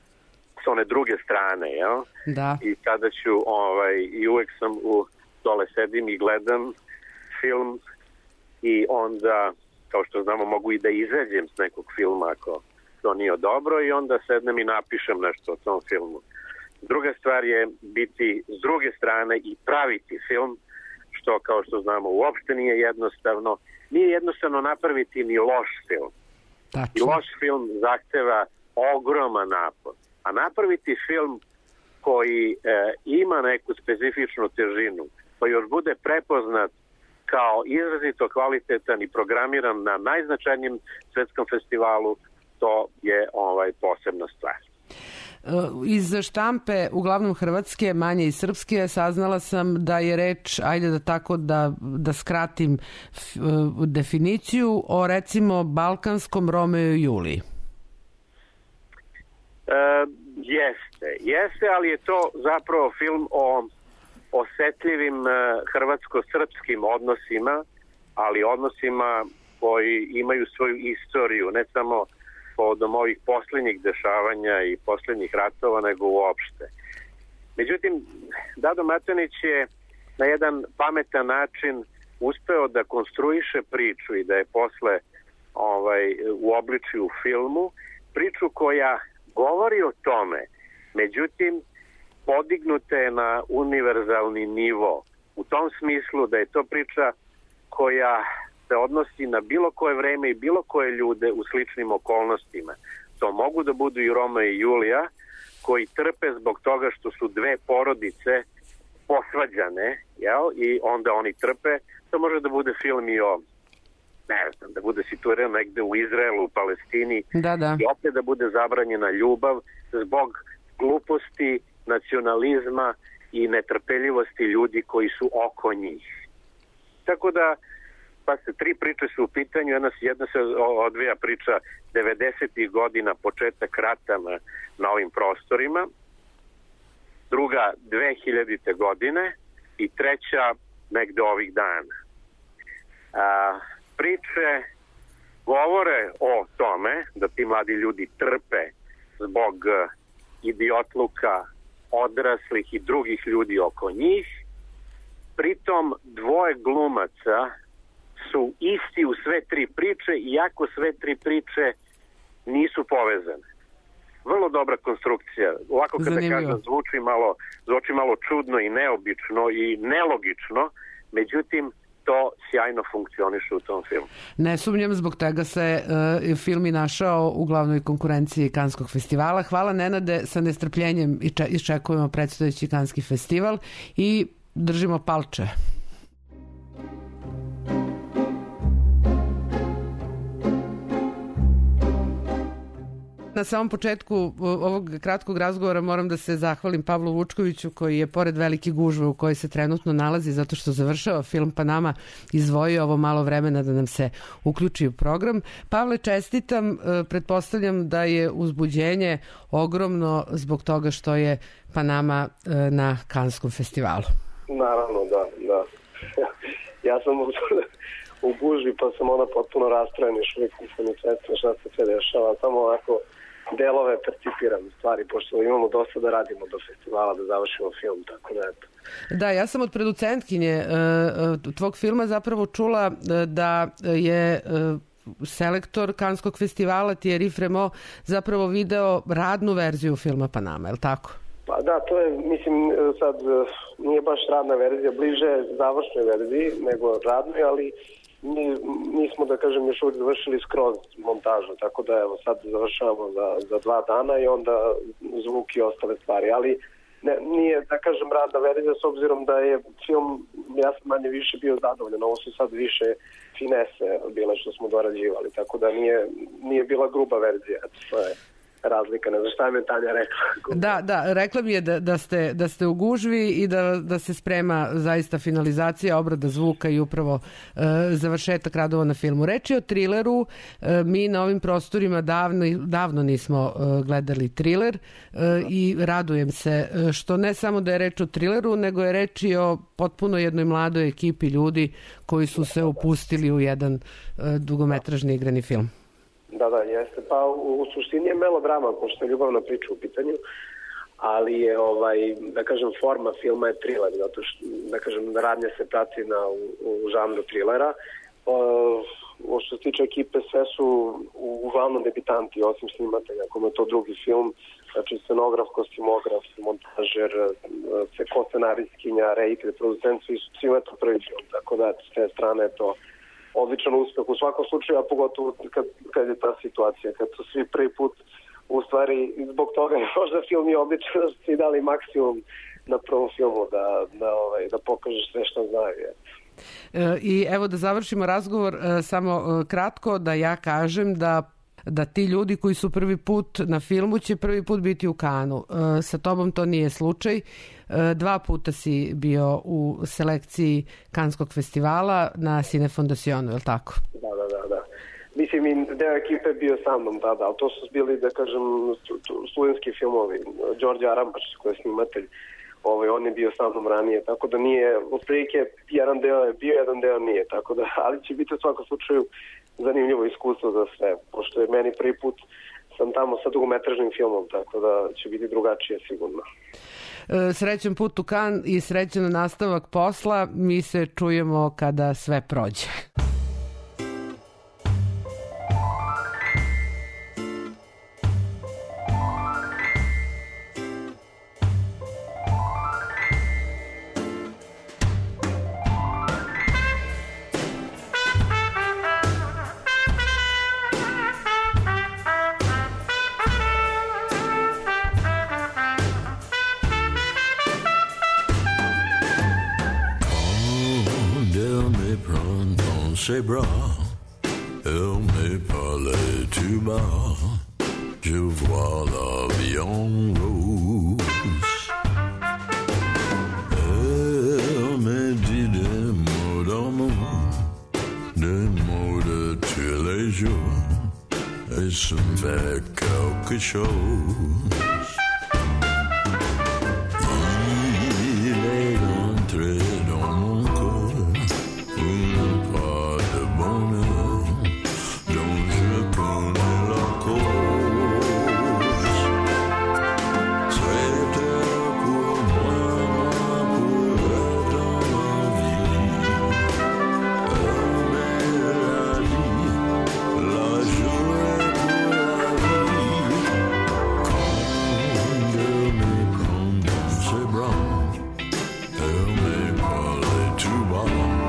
s one druge strane, jel? Da. I kada ću, ovaj, i uvek sam u, dole sedim i gledam film i onda, kao što znamo, mogu i da izađem s nekog filma ako to nije dobro i onda sednem i napišem nešto o tom filmu. Druga stvar je biti s druge strane i praviti film, što kao što znamo uopšte nije jednostavno. Nije jednostavno napraviti ni loš film. Tačno. I loš film zahteva ogroman napor. A napraviti film koji e, ima neku specifičnu težinu, pa još bude prepoznat kao izrazito kvalitetan i programiran na najznačajnijem svetskom festivalu, to je ovaj posebna stvar. Iz štampe, uglavnom hrvatske, manje i srpske, saznala sam da je reč, ajde da tako da, da skratim f, definiciju, o recimo balkanskom Romeo i Juliji. E, jeste, jeste, ali je to zapravo film o osetljivim hrvatsko-srpskim odnosima, ali odnosima koji imaju svoju istoriju, ne samo povodom ovih posljednjih dešavanja i posljednjih ratova, nego uopšte. Međutim, Dado Matanić je na jedan pametan način uspeo da konstruiše priču i da je posle ovaj, uobliči u filmu, priču koja govori o tome, međutim, podignuta je na univerzalni nivo. U tom smislu da je to priča koja se odnosi na bilo koje vreme i bilo koje ljude u sličnim okolnostima. To mogu da budu i Romeo i Julija, koji trpe zbog toga što su dve porodice posvađane, jel? I onda oni trpe. To može da bude film i o, ne znam, da bude situiran negde u Izraelu, u Palestini, da, da. I opet da bude zabranjena ljubav zbog gluposti, nacionalizma i netrpeljivosti ljudi koji su oko njih. Tako da, pa se tri priče su u pitanju, jedna, jedna se odvija priča devedesetih godina, početak rata na, na ovim prostorima, druga dvehiljadite godine i treća negde ovih dana. A, priče govore o tome da ti mladi ljudi trpe zbog idiotluka odraslih i drugih ljudi oko njih. Pritom dvoje glumaca su isti u sve tri priče, iako sve tri priče nisu povezane. Vrlo dobra konstrukcija. Ovako kada kažem, zvuči malo, zvuči malo čudno i neobično i nelogično, međutim, to sjajno funkcioniše u tom filmu. Ne sumnjam, zbog toga se uh, film i našao u glavnoj konkurenciji Kanskog festivala. Hvala, Nenade, sa nestrpljenjem iščekujemo predstojeći Kanski festival i držimo palče. Na samom početku ovog kratkog razgovora moram da se zahvalim Pavlu Vučkoviću, koji je pored velike gužve u kojoj se trenutno nalazi zato što završava film Panama izdvojio ovo malo vremena da nam se uključi u program. Pavle, čestitam, pretpostavljam da je uzbuđenje ogromno zbog toga što je Panama na Kanskom festivalu. Naravno, da, da. Ja sam u gužvi pa sam ona potpuno rastrojen, još uvijek nisam i svestan šta se sve dešava, samo ovako delove percipiram stvari, pošto imamo dosta da radimo do festivala, da završimo film, tako da eto. Da, ja sam od producentkinje uh, tvog filma zapravo čula da je uh, selektor Kanskog festivala Thierry Fremont zapravo video radnu verziju filma Panama, je li tako? Pa da, to je, mislim, sad nije baš radna verzija, bliže završnoj verziji nego radnoj, ali mi, mi smo, da kažem, još uvijek završili skroz montažu, tako da evo sad završavamo za, za dva dana i onda zvuk i ostale stvari, ali ne, nije, da kažem, radna verzija s obzirom da je film, ja sam manje više bio zadovoljan, ovo su sad više finese bile što smo dorađivali, tako da nije, nije bila gruba verzija, to je razlika, ne znam šta je Tanja rekla. Da, da, rekla mi je da, da, ste, da ste u gužvi i da, da se sprema zaista finalizacija, obrada zvuka i upravo e, završetak radova na filmu. Reč je o trileru, e, mi na ovim prostorima davno, davno nismo e, gledali triler e, i radujem se što ne samo da je reč o trileru, nego je reč i o potpuno jednoj mladoj ekipi ljudi koji su se upustili u jedan e, dugometražni igrani film. Da, da, jeste. Pa u, u suštini je melodrama, pošto je ljubavna priča u pitanju, ali je, ovaj, da kažem, forma filma je thriller, zato što, da kažem, radnja se prati na, u, u žanru thrillera. O, što se tiče ekipe, sve su uglavnom debitanti, osim snimatelja, kome je to drugi film, znači scenograf, kostimograf, montažer, ko-scenarijskinja, reditelj, producent, svi, svima je to prvi film, tako da s te strane je to odličan uspeh u svakom slučaju, a pogotovo kad, kad je ta situacija, kad su svi prvi put u stvari zbog toga je možda film i odličan da su svi dali maksimum na prvom filmu da, da, ovaj, da pokažeš sve što znaju. I evo da završimo razgovor samo kratko, da ja kažem da da ti ljudi koji su prvi put na filmu će prvi put biti u Kanu. E, sa tobom to nije slučaj. E, dva puta si bio u selekciji Kanskog festivala na Cine Fondationu, je li tako? Da, da, da, da. Mislim, i deo ekipe je bio sa mnom tada, ali to su bili, da kažem, studentski filmovi. Đorđe Arambaš, koji je snimatelj, ovaj, on je bio sa mnom ranije, tako da nije, otprilike, jedan deo je bio, jedan deo nije, tako da, ali će biti u svakom slučaju zanimljivo iskustvo za sve, pošto je meni prvi put sam tamo sa dugometražnim filmom, tako da će biti drugačije sigurno. Srećan put u Kan i srećan nastavak posla, mi se čujemo kada sve prođe. C'est bras, elle me parlait tout bas, je vois la vie en rose. Elle me dit des mots d'amour, des mots de tous les jours, et ça me fait quelque chose. Il est entré dans mon cœur, une part de bonheur dont je connais la cause. C'était pour moi, pour être dans ma vie. Elle m'a dit, la journée pour la vie. Quand elle me prend dans ses bras, elle me parlait tout bas.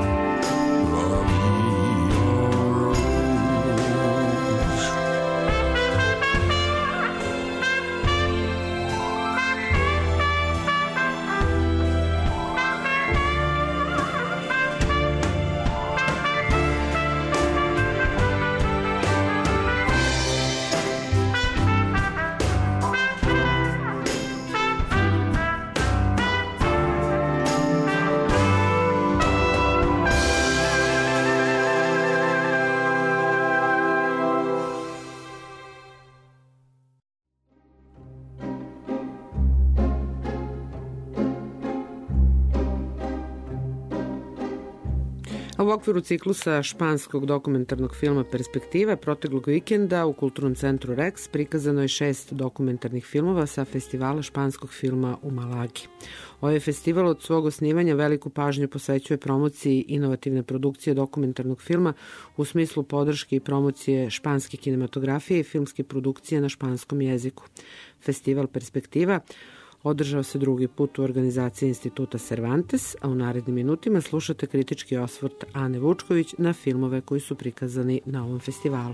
U okviru ciklusa španskog dokumentarnog filma Perspektiva proteklog vikenda u Kulturnom centru Rex prikazano je šest dokumentarnih filmova sa festivala španskog filma u Malagi. Ovaj festival od svog osnivanja veliku pažnju posvećuje promociji inovativne produkcije dokumentarnog filma u smislu podrške i promocije španske kinematografije i filmske produkcije na španskom jeziku. Festival Perspektiva održao se drugi put u organizaciji Instituta Cervantes, a u narednim minutima slušate kritički osvrt Ane Vučković na filmove koji su prikazani na ovom festivalu.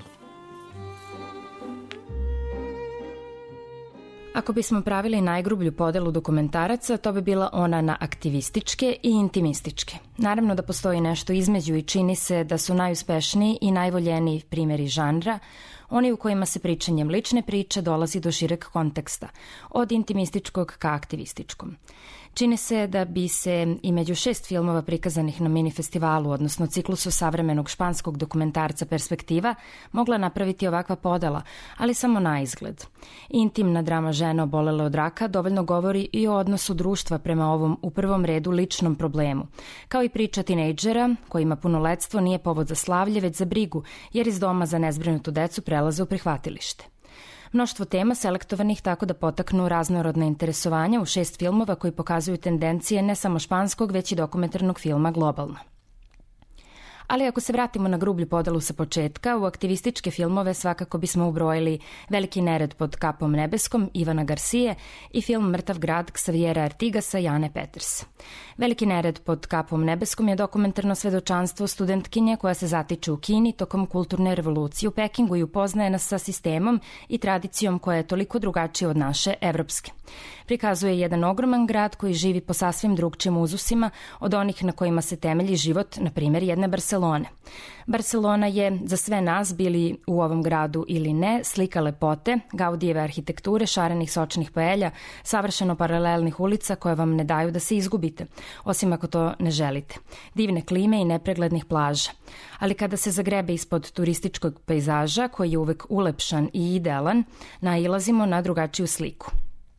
Ako bismo pravili najgrublju podelu dokumentaraca, to bi bila ona na aktivističke i intimističke. Naravno da postoji nešto između i čini se da su najuspešniji i najvoljeniji primjeri žanra, oni u kojima se pričanjem lične priče dolazi do šireg konteksta, od intimističkog ka aktivističkom. Čini se da bi se i među šest filmova prikazanih na mini festivalu, odnosno ciklusu savremenog španskog dokumentarca Perspektiva, mogla napraviti ovakva podela, ali samo na izgled. Intimna drama žene obolele od raka dovoljno govori i o odnosu društva prema ovom u prvom redu ličnom problemu, kao i priča tinejdžera kojima punoletstvo nije povod za slavlje, već za brigu, jer iz doma za nezbrinutu decu prelaze u prihvatilište. Mnoštvo tema selektovanih tako da potaknu raznorodne interesovanja u šest filmova koji pokazuju tendencije ne samo španskog, već i dokumentarnog filma globalno. Ali ako se vratimo na grublju podelu sa početka, u aktivističke filmove svakako bismo ubrojili Veliki nered pod kapom nebeskom Ivana Garcije i film Mrtav grad Xaviera Artigasa i Ane Peters. Veliki nered pod kapom nebeskom je dokumentarno svedočanstvo studentkinje koja se zatiče u Kini tokom kulturne revolucije u Pekingu i upoznaje nas sa sistemom i tradicijom koja je toliko drugačija od naše evropske. Prikazuje jedan ogroman grad koji živi po sasvim drugčijim uzusima od onih na kojima se temelji život, na primjer, jedne Barcelone. Barcelone. Barcelona je za sve nas, bili u ovom gradu ili ne, slika lepote, Gaudijeve arhitekture, šarenih sočnih paelja, savršeno paralelnih ulica koje vam ne daju da se izgubite, osim ako to ne želite, divne klime i nepreglednih plaža. Ali kada se zagrebe ispod turističkog pejzaža, koji je uvek ulepšan i idealan, nailazimo na drugačiju sliku.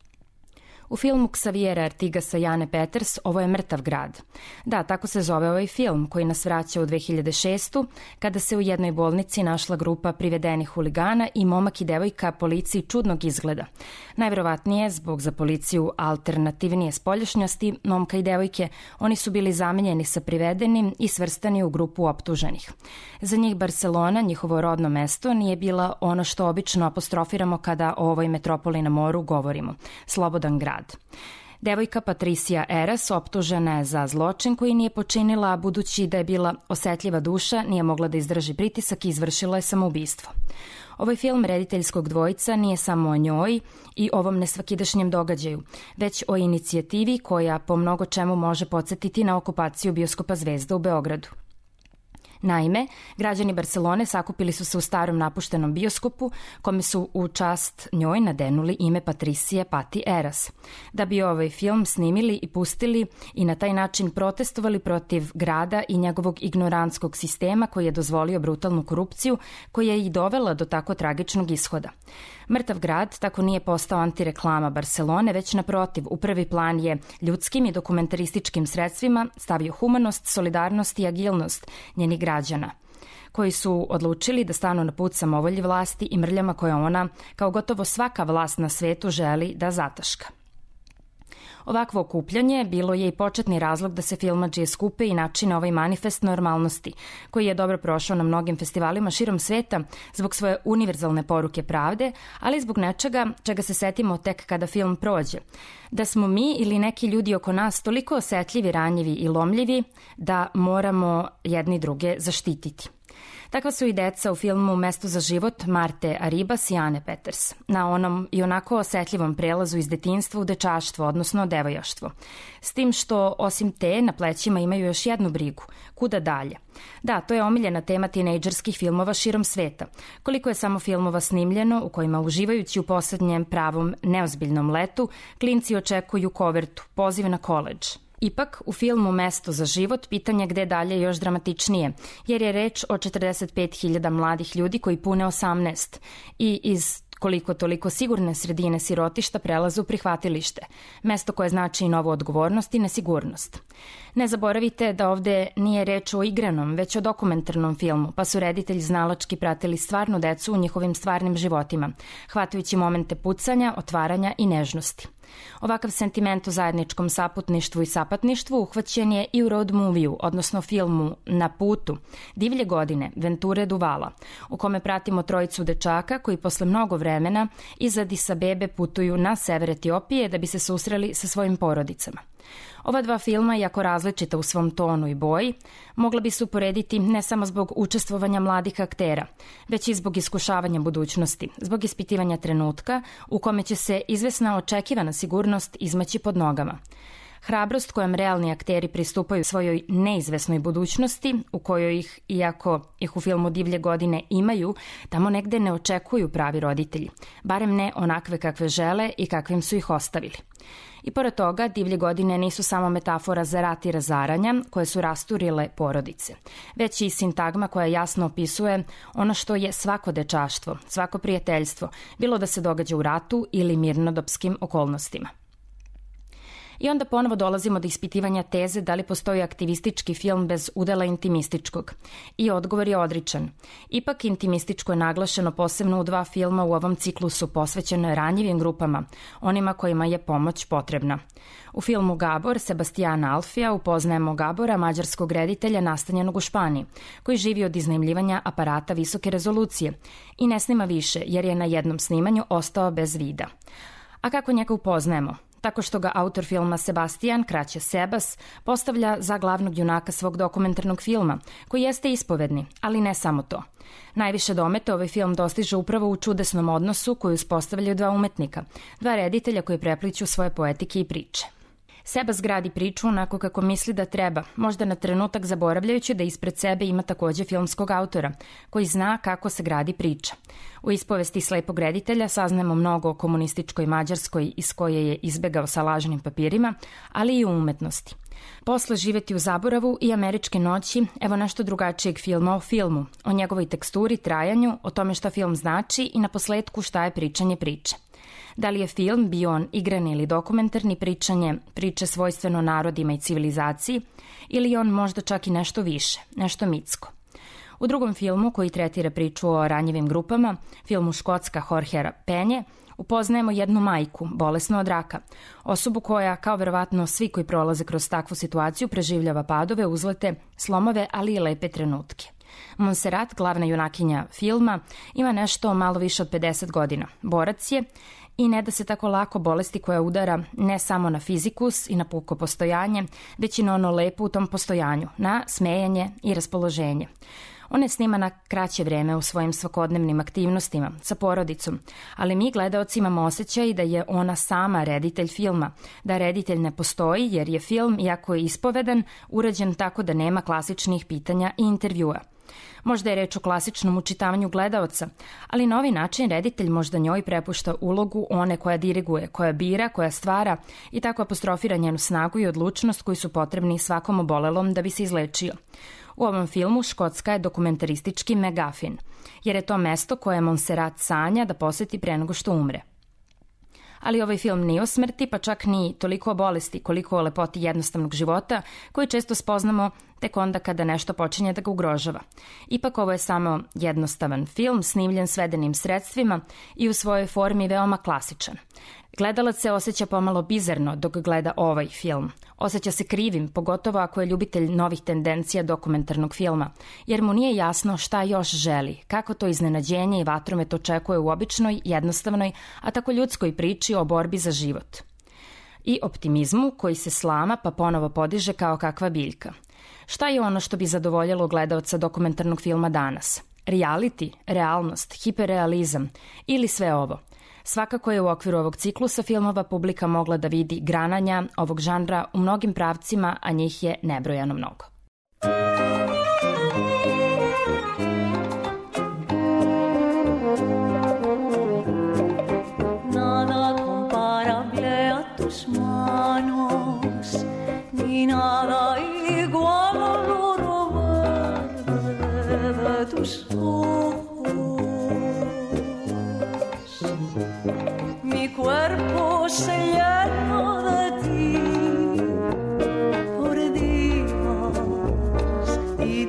U filmu Xaviera Artigasa i Jane Peters ovo je mrtav grad. Da, tako se zove ovaj film koji nas vraća u dve hiljade šestu. kada se u jednoj bolnici našla grupa privedenih huligana i momak i devojka policiji čudnog izgleda. Najverovatnije, zbog za policiju alternativnije spoljašnjosti momka i devojke, oni su bili zamenjeni sa privedenim i svrstani u grupu optuženih. Za njih Barcelona, njihovo rodno mesto, nije bila ono što obično apostrofiramo kada o ovoj metropoli na moru govorimo. Slobodan grad. Devojka Patricia Eras optužena je za zločin koji nije počinila, a budući da je bila osetljiva duša, nije mogla da izdrži pritisak i izvršila je samoubistvo. Ovaj film rediteljskog dvojica nije samo o njoj i ovom nesvakidašnjem događaju, već o inicijativi koja po mnogo čemu može podsjetiti na okupaciju bioskopa Zvezda u Beogradu. Naime, građani Barcelone sakupili su se u starom napuštenom bioskopu, kome su u čast njoj nadenuli ime Patricije Pati Eras, da bi ovaj film snimili i pustili i na taj način protestovali protiv grada i njegovog ignorantskog sistema koji je dozvolio brutalnu korupciju, koja je i dovela do tako tragičnog ishoda. Mrtav grad tako nije postao antireklama Barcelone, već naprotiv, u prvi plan je ljudskim i dokumentarističkim sredstvima stavio humanost, solidarnost i agilnost njenih građana, koji su odlučili da stanu na put samovolji vlasti i mrljama koje ona, kao gotovo svaka vlast na svetu, želi da zataška. Ovakvo okupljanje bilo je i početni razlog da se filmadžije skupe i načine ovaj manifest normalnosti, koji je dobro prošao na mnogim festivalima širom sveta zbog svoje univerzalne poruke pravde, ali zbog nečega čega se setimo tek kada film prođe. Da smo mi ili neki ljudi oko nas toliko osetljivi, ranjivi i lomljivi da moramo jedni druge zaštititi. Takva su i deca u filmu Mesto za život Marte Arribas i Jane Peters, na onom i onako osetljivom prelazu iz detinjstva u dečaštvo, odnosno devojaštvo. S tim što, osim te, na plećima imaju još jednu brigu. Kuda dalje? Da, to je omiljena tema tinejdžerskih filmova širom sveta. Koliko je samo filmova snimljeno u kojima, uživajući u poslednjem pravom neozbiljnom letu, klinci očekuju kovertu, poziv na koledž. Ipak, u filmu Mesto za život pitanje gde dalje je još dramatičnije, jer je reč o četrdeset pet hiljada mladih ljudi koji pune osamnaest i iz koliko toliko sigurne sredine sirotišta prelaze u prihvatilište, mesto koje znači i novu odgovornost i nesigurnost. Ne zaboravite da ovde nije reč o igranom, već o dokumentarnom filmu, pa su reditelji znalački pratili stvarnu decu u njihovim stvarnim životima, hvatajući momente pucanja, otvaranja i nežnosti. Ovakav sentiment o zajedničkom saputništvu i sapatništvu uhvaćen je i u road movie-u, odnosno filmu Na putu, divlje godine, Venture Duvala, u kome pratimo trojicu dečaka koji posle mnogo vremena iz Adis Abebe putuju na sever Etiopije da bi se susreli sa svojim porodicama. Ova dva filma, iako različita u svom tonu i boji, mogla bi se uporediti ne samo zbog učestvovanja mladih aktera, već i zbog iskušavanja budućnosti, zbog ispitivanja trenutka u kome će se izvesna očekivana sigurnost izmaći pod nogama. Hrabrost kojom realni akteri pristupaju svojoj neizvesnoj budućnosti, u kojoj ih, iako ih u filmu Divlje godine imaju, tamo negde ne očekuju pravi roditelji, barem ne onakve kakve žele i kakvim su ih ostavili. I pored toga, Divlje godine nisu samo metafora za rat i razaranja koje su rasturile porodice, već i sintagma koja jasno opisuje ono što je svako dečaštvo, svako prijateljstvo, bilo da se događa u ratu ili mirnodopskim okolnostima. I onda ponovo dolazimo do ispitivanja teze da li postoji aktivistički film bez udela intimističkog. I odgovor je odričan. Ipak intimističko je naglašeno posebno u dva filma u ovom ciklusu posvećeno ranjivim grupama, onima kojima je pomoć potrebna. U filmu Gabor Sebastijana Alfija upoznajemo Gabora, mađarskog reditelja nastanjenog u Španiji, koji živi od iznajmljivanja aparata visoke rezolucije i ne snima više jer je na jednom snimanju ostao bez vida. A kako njega upoznajemo? Tako što ga autor filma Sebastian, kraće Sebas, postavlja za glavnog junaka svog dokumentarnog filma, koji jeste ispovedni, ali ne samo to. Najviše domete ovaj film dostiže upravo u čudesnom odnosu koju uspostavljaju dva umetnika, dva reditelja koji prepliću svoje poetike i priče. Sebas gradi priču onako kako misli da treba, možda na trenutak zaboravljajući da ispred sebe ima takođe filmskog autora, koji zna kako se gradi priča. U ispovesti slepog reditelja saznajemo mnogo o komunističkoj Mađarskoj iz koje je izbegao sa lažnim papirima, ali i u umetnosti. Posle Živeti u zaboravu i Američke noći, evo nešto drugačijeg filma o filmu, o njegovoj teksturi, trajanju, o tome šta film znači i na posledku šta je pričanje priče. Da li je film, bio on igrani ili dokumentarni, pričanje priče svojstveno narodima i civilizaciji, ili je on možda čak i nešto više, nešto mitsko. U drugom filmu, koji tretira priču o ranjivim grupama, filmu Škotska Jorgea Penje, upoznajemo jednu majku, bolesnu od raka, osobu koja, kao verovatno svi koji prolaze kroz takvu situaciju, preživljava padove, uzlete, slomove, ali i lepe trenutke. Montserrat, glavna junakinja filma, ima nešto malo više od pedeset godina. Borac je i ne da se tako lako bolesti koja udara ne samo na fizikus i na puko postojanje, već i na ono lepo u tom postojanju, na smejanje i raspoloženje. Ona je snima na kraće vreme u svojim svakodnevnim aktivnostima, sa porodicom, ali mi gledaoci imamo osjećaj da je ona sama reditelj filma, da reditelj ne postoji jer je film, iako je ispovedan, urađen tako da nema klasičnih pitanja i intervjua. Možda je reč o klasičnom učitavanju gledaoca, ali na ovaj način reditelj možda njoj prepušta ulogu one koja diriguje, koja bira, koja stvara i tako apostrofira njenu snagu i odlučnost koji su potrebni svakom obolelom da bi se izlečio. U ovom filmu Škotska je dokumentaristički megafin, jer je to mesto koje Montserrat sanja da poseti pre nego što umre. Ali ovaj film nije o smrti, pa čak ni toliko o bolesti koliko o lepoti jednostavnog života, koji često spoznamo tek onda kada nešto počinje da ga ugrožava. Ipak ovo je samo jednostavan film, snimljen svedenim sredstvima i u svojoj formi veoma klasičan. Gledalac se osjeća pomalo bizarno dok gleda ovaj film. Osjeća se krivim, pogotovo ako je ljubitelj novih tendencija dokumentarnog filma, jer mu nije jasno šta još želi, kako to iznenađenje i vatromet očekuje u običnoj, jednostavnoj, a tako ljudskoj priči o borbi za život. I optimizmu koji se slama pa ponovo podiže kao kakva biljka. Šta je ono što bi zadovoljilo gledaoca dokumentarnog filma danas? Reality, realnost, hiperrealizam ili sve ovo? Svakako je u okviru ovog ciklusa filmova publika mogla da vidi grananja ovog žanra u mnogim pravcima, a njih je nebrojano mnogo. Nada comparable a tus manos, ni nada igual al oro verde de tus ojos. Mi cuerpo se llena de ti por días y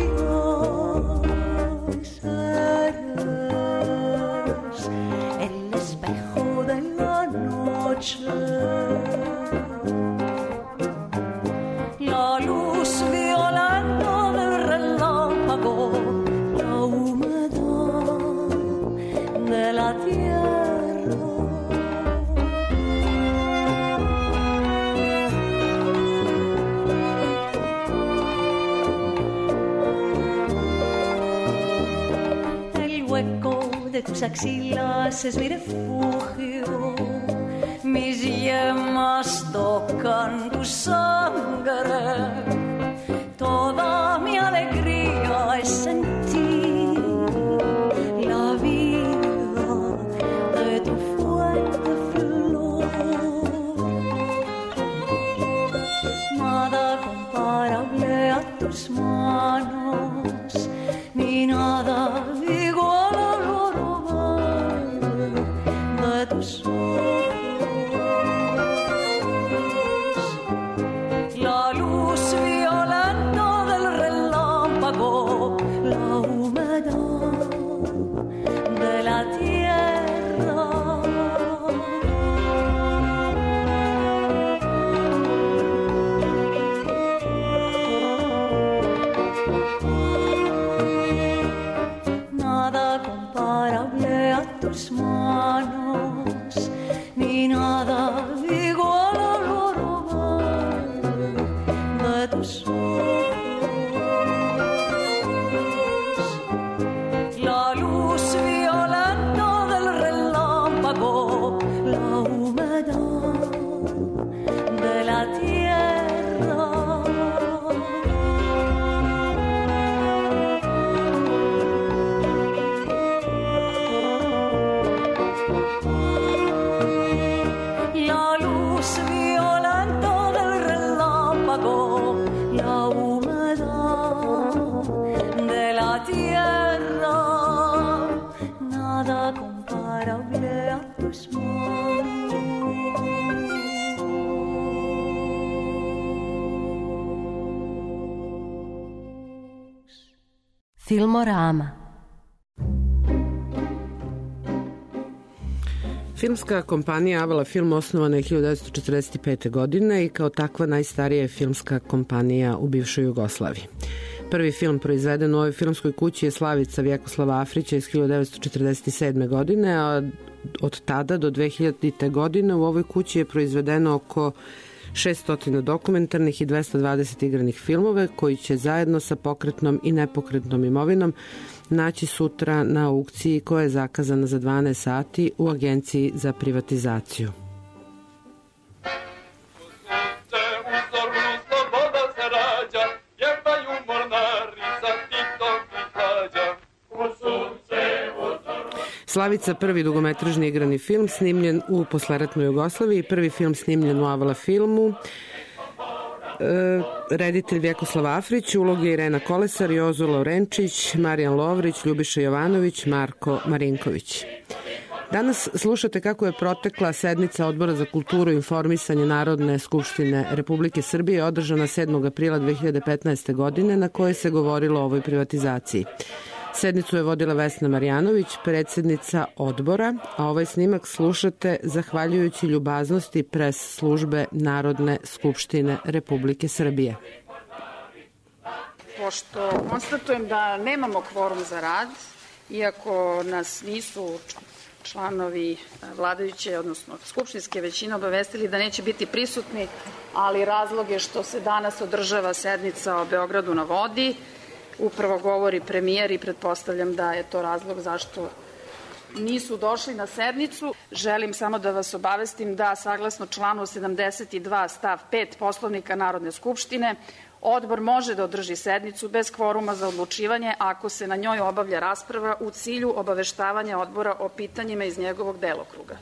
días. Eres el espejo de la noche, la luz violenta del relámpago, la humedad de la tierra. De tus axilas es mi refugio, mis yemas tocan tu sangre, toda mi alegría es sentir la vida de tu fuerte flor. Nada comparable a tus manos, ni nada igual de tus ojos, la luz violenta del relámpago, la humedad de la tierra. Filmorama. Filmska kompanija Avala Film osnovana je hiljadu devetsto četrdeset pete. godine i kao takva najstarija je filmska kompanija u bivšoj Jugoslaviji. Prvi film proizveden u ovoj filmskoj kući je Slavica Vjekoslava Afrića iz hiljadu devetsto četrdeset sedme. godine, a od tada do dve hiljadite. godine u ovoj kući je proizvedeno oko šessto dokumentarnih i dvesta dvadeset igranih filmove koji će zajedno sa pokretnom i nepokretnom imovinom naći sutra na aukciji koja je zakazana za dvanaest sati u Agenciji za privatizaciju. Slavica, prvi dugometražni igrani film snimljen u posleratnoj Jugoslaviji, prvi film snimljen u Avala Filmu. E, reditelj Vjekoslava Afrić, uloge Irena Kolesar, Jozo Laurenčić, Marijan Lovrić, Ljubiša Jovanović, Marko Marinković. Danas slušate kako je protekla sednica Odbora za kulturu i informisanje Narodne skupštine Republike Srbije održana sedmog aprila dve hiljade petnaeste. godine na kojoj se govorilo o ovoj privatizaciji. Sednicu je vodila Vesna Marjanović, predsjednica odbora, a ovaj snimak slušate zahvaljujući ljubaznosti pres službe Narodne skupštine Republike Srbije. Pošto konstatujem da nemamo kvorum za rad, iako nas nisu članovi vladajuće, odnosno skupštinske većine obavestili da neće biti prisutni, ali razlog je što se danas održava sednica o Beogradu na vodi, upravo govori premijer i pretpostavljam da je to razlog zašto nisu došli na sednicu. Želim samo da vas obavestim da saglasno članu sedamdeset dva stav pet Poslovnika Narodne skupštine odbor može da održi sednicu bez kvoruma za odlučivanje ako se na njoj obavlja rasprava u cilju obaveštavanja odbora o pitanjima iz njegovog delokruga.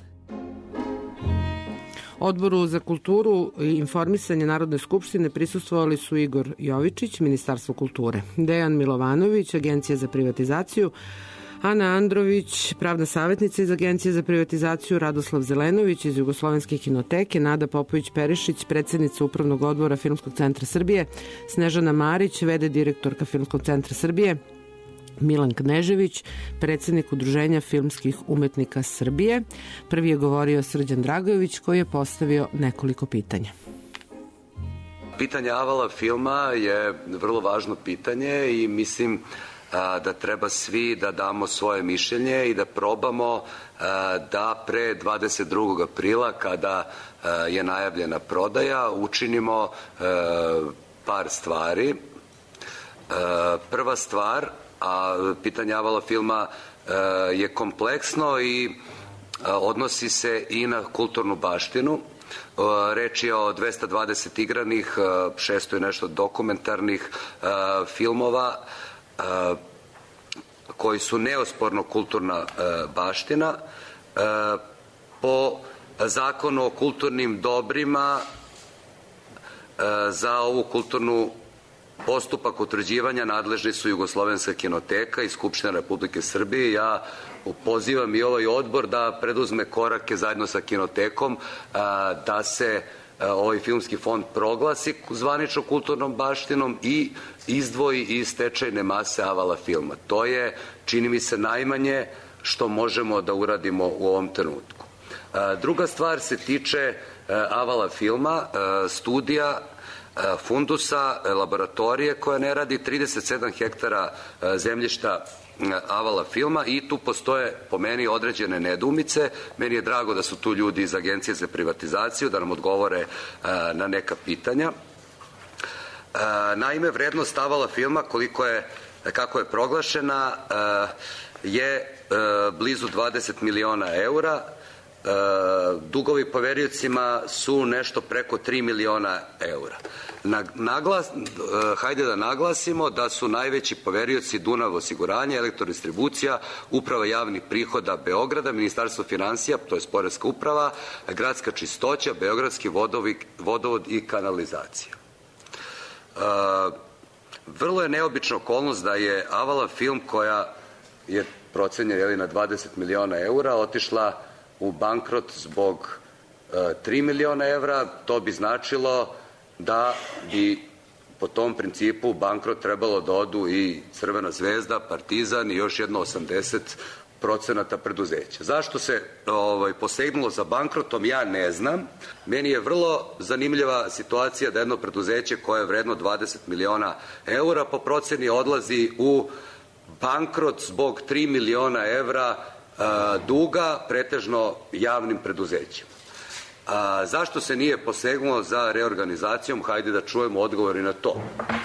Odboru za kulturu i informisanje Narodne skupštine prisustvovali su Igor Jovičić, Ministarstvo kulture, Dejan Milovanović, Agencija za privatizaciju, Ana Andrović, pravna savjetnica iz Agencije za privatizaciju, Radoslav Zelenović iz Jugoslovenske kinoteke, Nada Popović-Perišić, predsjednica Upravnog odbora Filmskog centra Srbije, Snežana Marić, v d direktorka Filmskog centra Srbije, Milan Knežević, predsjednik Udruženja filmskih umetnika Srbije. Prvi je govorio Srđan Dragojević koji je postavio nekoliko pitanja. Pitanje Avala filma je vrlo važno pitanje i mislim a, da treba svi da damo svoje mišljenje i da probamo a, da pre dvadeset drugog aprila kada a, je najavljena prodaja učinimo a, par stvari. A, prva stvar, a pitanje Avala filma e, je kompleksno i e, odnosi se i na kulturnu baštinu. E, reč je o dvesta dvadeset igranih, e, šesto i nešto dokumentarnih e, filmova e, koji su neosporno kulturna e, baština. E, po zakonu o kulturnim dobrima e, za ovu kulturnu postupak utvrđivanja nadležni su Jugoslovenska kinoteka i Skupština Republike Srbije. Ja pozivam i ovaj odbor da preduzme korake zajedno sa kinotekom da se ovaj filmski fond proglasi zvanično kulturnom baštinom i izdvoji iz stečajne mase Avala filma. To je, čini mi se, najmanje što možemo da uradimo u ovom trenutku. Druga stvar se tiče Avala filma, studija fundusa, laboratorije koja ne radi, trideset sedam hektara zemljišta Avala filma i tu postoje po meni određene nedoumice. Meni je drago da su tu ljudi iz Agencije za privatizaciju da nam odgovore na neka pitanja. Naime, vrednost Avala filma, koliko je, kako je proglašena, je blizu dvadeset miliona eura. Dugovi poveriocima su nešto preko tri miliona eura. Naglas, hajde da naglasimo da su najveći poverioci Dunav osiguranje, Elektrodistribucija, Uprava javnih prihoda Beograda, Ministarstvo finansija, to je Poreska uprava, Gradska čistoća, Beogradski vodovod i kanalizacija. Vrlo je neobična okolnost da je Avala film, koja je procenjena na dvadeset miliona eura, otišla u bankrot zbog e, tri miliona evra. To bi značilo da bi po tom principu bankrot trebalo da odu i Crvena zvezda, Partizan i još jedno osamdeset procenata preduzeća. Zašto se ovaj, posegnulo za bankrotom, ja ne znam. Meni je vrlo zanimljiva situacija da jedno preduzeće koje je vredno dvadeset miliona eura po proceni odlazi u bankrot zbog tri miliona evra a, duga, pretežno javnim preduzećima. A, zašto se nije posegnulo za reorganizacijom? Hajde da čujemo odgovor i na to.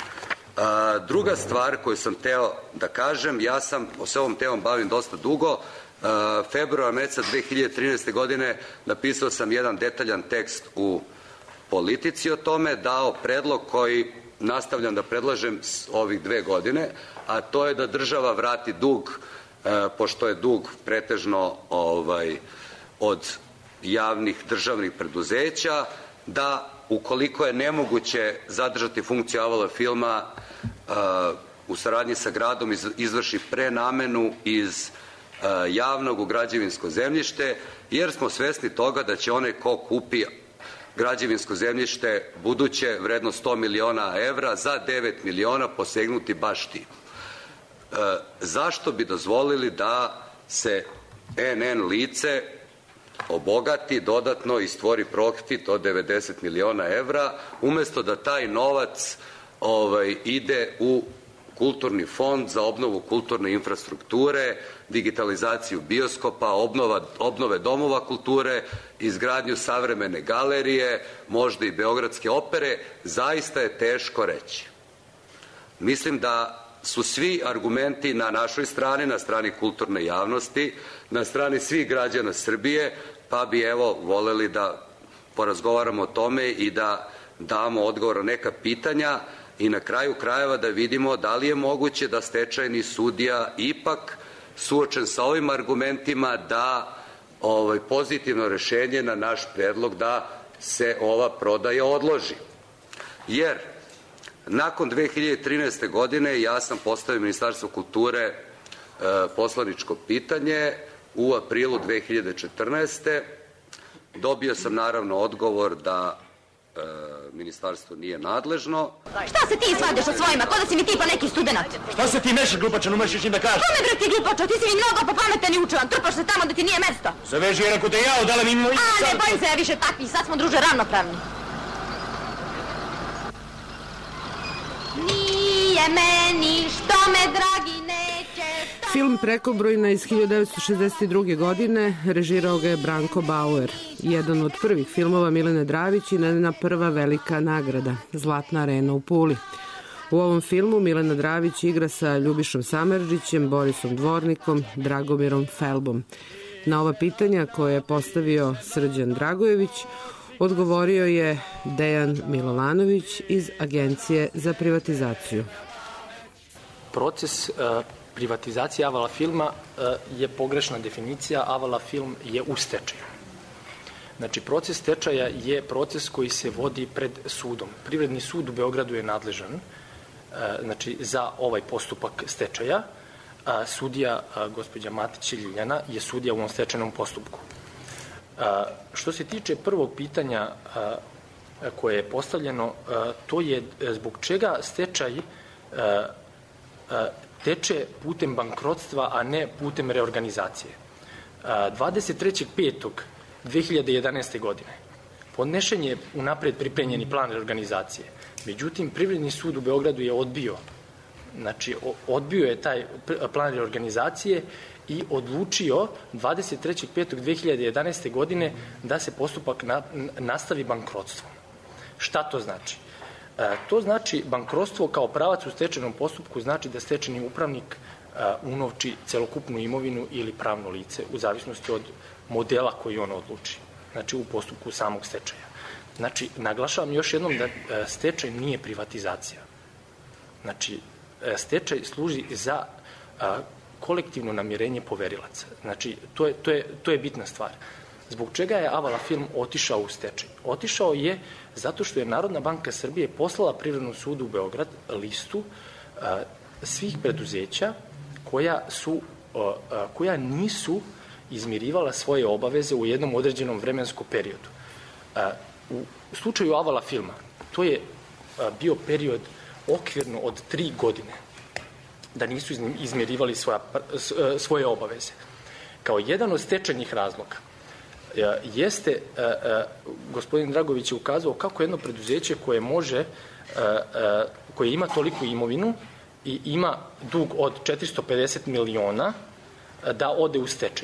A, druga stvar koju sam teo da kažem, ja sam se ovom temom bavim dosta dugo. A, februara meseca dve hiljade trinaeste. godine napisao sam jedan detaljan tekst u Politici o tome, dao predlog koji nastavljam da predlažem ovih dve godine, a to je da država vrati dug, a, pošto je dug pretežno ovaj, od javnih državnih preduzeća, da ukoliko je nemoguće zadržati funkciju Avala filma uh, u saradnji sa gradom izvrši prenamenu iz uh, javnog u građevinsko zemljište, jer smo svesni toga da će onaj ko kupi građevinsko zemljište buduće vredno sto miliona evra za devet miliona posegnuti baš tim. Uh, zašto bi dozvolili da se en en lice obogati dodatno i stvori profit od devedeset miliona evra, umesto da taj novac ovaj, ide u kulturni fond za obnovu kulturne infrastrukture, digitalizaciju bioskopa, obnova, obnove domova kulture, izgradnju savremene galerije, možda i Beogradske opere, zaista je teško reći. Mislim da su svi argumenti na našoj strani, na strani kulturne javnosti, na strani svih građana Srbije, pa bi evo voleli da porazgovaramo o tome i da damo odgovor na neka pitanja i na kraju krajeva da vidimo da li je moguće da stečajni sudija ipak suočen sa ovim argumentima da ovaj, pozitivno rešenje na naš predlog da se ova prodaja odloži. Jer nakon dve hiljade trinaeste. godine ja sam postavio Ministarstvo kulture e, poslaničko pitanje u aprilu dve hiljade četrnaeste. Dobio sam naravno odgovor da e, ministarstvo nije nadležno. Šta se ti svadeš o svojima? Ko da si mi tipa neki student? Šta se ti mešaš, glupačan, umeš još im da kažeš? Kome bre ti glupačo? Ti si mi mnogo popametan i učuvan. Trpaš se tamo da ti nije mesto. Zaveži jer ako te ja odala mi... A, ne bojim se ja više takvi. Sad smo, druže, ravnopravni. Nije meni što me dragi neće... Film Prekobrojna iz hiljadu devetsto šezdeset druge. godine režirao ga je Branko Bauer, jedan od prvih filmova Milene Dravić i njena prva velika nagrada, Zlatna arena u Puli. U ovom filmu Milena Dravić igra sa Ljubišom Samardžićem, Borisom Dvornikom, Dragomirom Felbom. Na ova pitanja koje je postavio Srđan Dragojević, odgovorio je Dejan Milovanović iz Agencije za privatizaciju. Proces uh, privatizacije Avala filma uh, je pogrešna definicija. Avala film je u stečaju. Znači, proces stečaja je proces koji se vodi pred sudom. Privredni sud u Beogradu je nadležan uh, znači, za ovaj postupak stečaja. Uh, sudija, uh, gospođa Matić Ljiljana, je sudija u ovom stečajnom postupku. A, što se tiče prvog pitanja a, koje je postavljeno, a, to je zbog čega stečaj a, a, teče putem bankrotstva, a ne putem reorganizacije. A, dvadeset trećeg petog dve hiljade jedanaeste. godine podnešen je unapred pripremljeni plan reorganizacije. Međutim, Privredni sud u Beogradu je odbio, znači odbio je taj plan reorganizacije i odlučio dvadeset trećeg petog dve hiljade jedanaeste. godine da se postupak na, nastavi bankrotstvom. Šta to znači? E, to znači bankrotstvo kao pravac u stečajnom postupku znači da stečajni upravnik e, unovči celokupnu imovinu ili pravno lice u zavisnosti od modela koji on odluči. Znači u postupku samog stečaja. Znači, naglašavam još jednom da e, stečaj nije privatizacija. Znači, e, stečaj služi za a, kolektivno namirenje poverilaca. Znači, to je, to je, to je bitna stvar. Zbog čega je Avala film otišao u stečaj? Otišao je zato što je Narodna banka Srbije poslala Privrednom sudu u Beograd listu a, svih preduzeća koja, su, a, a, koja nisu izmirivala svoje obaveze u jednom određenom vremenskom periodu. A, u slučaju Avala filma, to je a, bio period okvirno od tri godine da nisu izmirivali svoja, svoje obaveze. Kao jedan od stečajnih razloga jeste, gospodin Dragović je ukazao kako jedno preduzeće koje može, koje ima toliku imovinu i ima dug od četiristo pedeset miliona da ode u stečaj.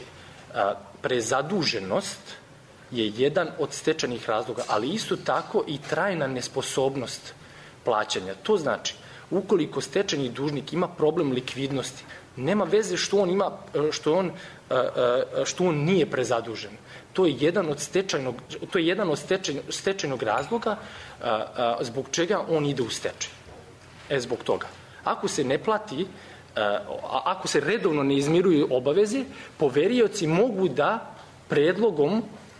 Prezaduženost je jedan od stečajnih razloga, ali isto tako i trajna nesposobnost plaćanja. To znači, ukoliko stečajni dužnik ima problem likvidnosti, nema veze što on ima, što on, što on nije prezadužen. To je jedan od stečajnog, to je jedan od stečaj, stečajnog razloga zbog čega on ide u stečaj. E, zbog toga. Ako se ne plati, ako se redovno ne izmiruju obaveze, poverioci mogu da predlogom,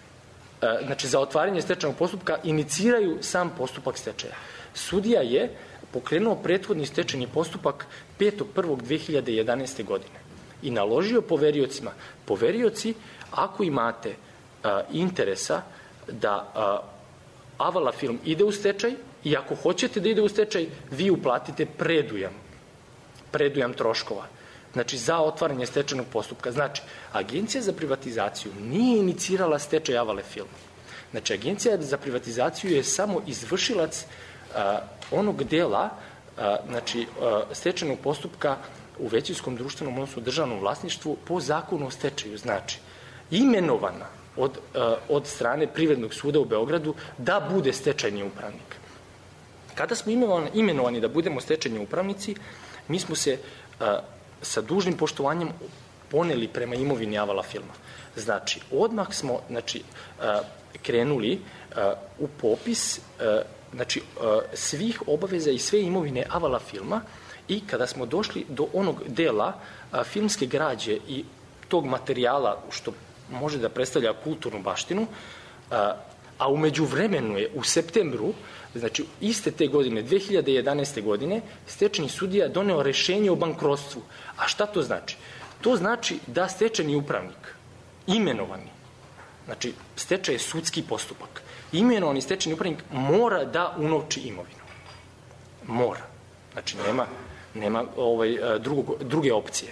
znači za otvaranje stečajnog postupka, iniciraju sam postupak stečaja. Sudija je pokrenuo prethodni stečajni postupak petog prvog dve hiljade jedanaeste. godine i naložio poveriocima, poverioci, ako imate a, interesa da a, Avala film ide u stečaj i ako hoćete da ide u stečaj, vi uplatite predujam, predujam troškova. Znači, za otvaranje stečajnog postupka. Znači, Agencija za privatizaciju nije inicirala stečaj Avale film. Znači, Agencija za privatizaciju je samo izvršilac a, onog dela, a, znači, a, stečajnog postupka u većinskom društvenom, odnosno državnom vlasništvu po zakonu o stečaju. Znači, imenovana od, a, od strane Privrednog suda u Beogradu da bude stečajni upravnik. Kada smo imenovani, imenovani da budemo stečajni upravnici, mi smo se a, sa dužnim poštovanjem poneli prema imovini Avala filma. Znači, odmah smo, znači, a, krenuli a, u popis a, znači, a, svih obaveza i sve imovine Avala filma i kada smo došli do onog dela a, filmske građe i tog materijala što može da predstavlja kulturnu baštinu, a, a umeđu vremenu je u septembru, znači iste te godine, dve hiljade jedanaeste. godine, stečajni sudija doneo rešenje o bankrotstvu. A šta to znači? To znači da stečajni upravnik, imenovani, znači stečaj je sudski postupak, imenovani stečajni upravnik mora da unovči imovinu. Mora. Znači nema, nema ovaj, drugog, druge opcije.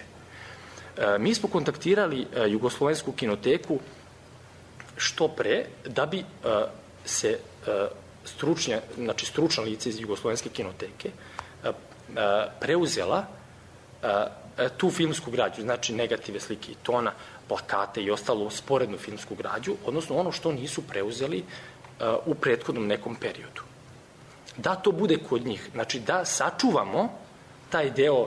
Mi smo kontaktirali Jugoslovensku kinoteku što pre da bi se stručnja, znači stručna lice iz Jugoslovenske kinoteke preuzela tu filmsku građu, znači negative, slike i tona, plakate i ostalo sporednu filmsku građu, odnosno ono što nisu preuzeli u prethodnom nekom periodu. Da to bude kod njih, znači da sačuvamo taj deo,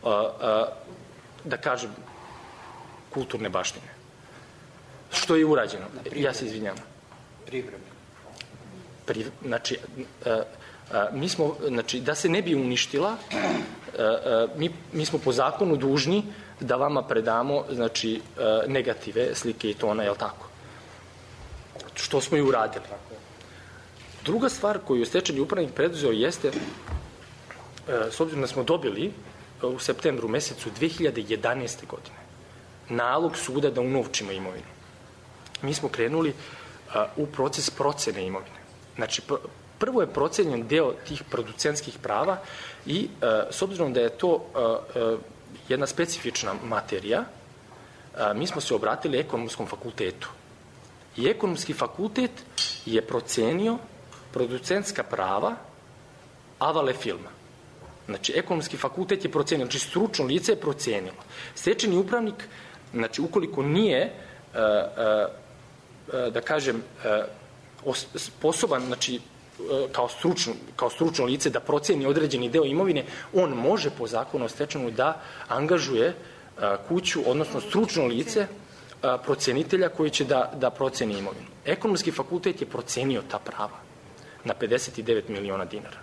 da kažem, kulturne baštine. Što je urađeno? Ja se izvinjam. Privremeno. Pri, znači, a, a, mi smo, znači, da se ne bi uništila, a, a, mi, mi smo po zakonu dužni da vama predamo, znači, a, negative, slike i tona, je li tako? Što smo i uradili. Druga stvar koju je stečajni upravnik preduzeo jeste, a, s obzirom da smo dobili a, u septembru mesecu dve hiljade jedanaeste. godine nalog suda da unovčimo imovinu. Mi smo krenuli a, u proces procene imovine. Znači, prvo je procenjen deo tih producentskih prava i a, s obzirom da je to a, a, jedna specifična materija, a, mi smo se obratili Ekonomskom fakultetu. I Ekonomski fakultet je procenio producentska prava Avale filma. Znači, Ekonomski fakultet je procenio, znači stručno lice je procenilo. Stečajni upravnik, znači, ukoliko nije, a, a, a, da kažem, a, sposoban, znači, kao stručno, kao stručno lice da proceni određeni deo imovine, on može po zakonu o stečaju da angažuje a, kuću, odnosno stručno lice a, procenitelja koji će da, da proceni imovinu. Ekonomski fakultet je procenio ta prava na pedeset devet miliona dinara.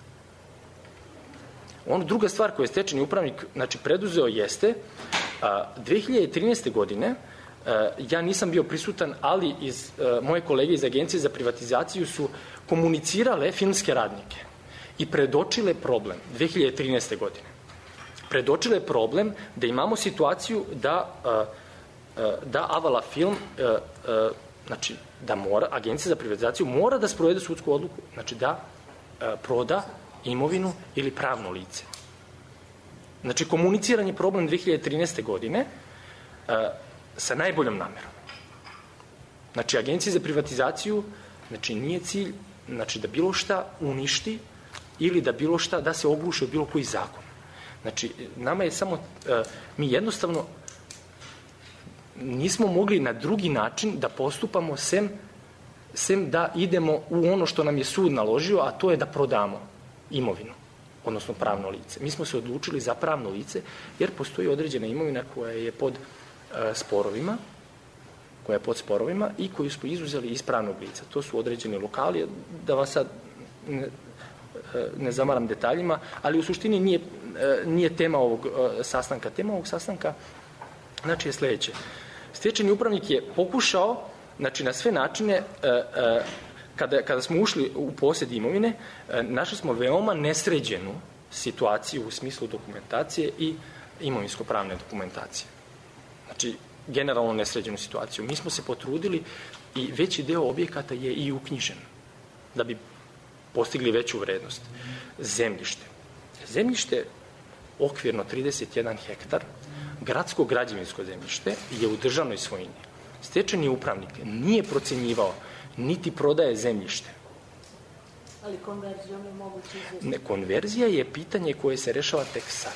Ono, druga stvar koju je stečajni upravnik, znači, preduzeo jeste a, dve hiljade trinaeste. godine, a, ja nisam bio prisutan, ali iz, a, moje kolege iz Agencije za privatizaciju su komunicirale filmske radnike i predočile problem dve hiljade trinaeste. godine. Predočile problem da imamo situaciju da, a, a, da Avala film, a, a, znači, da mora, Agencija za privatizaciju mora da sprovede sudsku odluku, znači da a, proda imovinu ili pravno lice. Znači, komuniciran je problem dve hiljade trinaeste. godine a, sa najboljom namerom. Znači, Agencija za privatizaciju, znači, nije cilj, znači, da bilo šta uništi ili da bilo šta, da se ogluši od bilo koji zakon. Znači, nama je samo, a, mi jednostavno nismo mogli na drugi način da postupamo sem, sem da idemo u ono što nam je sud naložio, a to je da prodamo imovinu, odnosno pravno lice. Mi smo se odlučili za pravno lice, jer postoji određena imovina koja je pod uh, sporovima, koja je pod sporovima i koju smo izuzeli iz pravnog lica. To su određeni lokali, da vas sad ne, ne zamaram detaljima, ali u suštini nije, nije tema ovog sastanka. Tema ovog sastanka, znači, je sledeće. Stečajni upravnik je pokušao, znači, na sve načine, kada, kada smo ušli u posjed imovine, našli smo veoma nesređenu situaciju u smislu dokumentacije i imovinsko-pravne dokumentacije. Znači, generalno nesređenu situaciju. Mi smo se potrudili i veći deo objekata je i uknjižen da bi postigli veću vrednost. Zemljište. Zemljište, okvirno trideset jedan hektar, gradsko građevinsko zemljište je u državnoj svojini. Stečajni upravnik nije procenjivao niti prodaje zemljište. Ali konverzijom je moguće izvesti? Ne, konverzija je pitanje koje se rešava tek sad.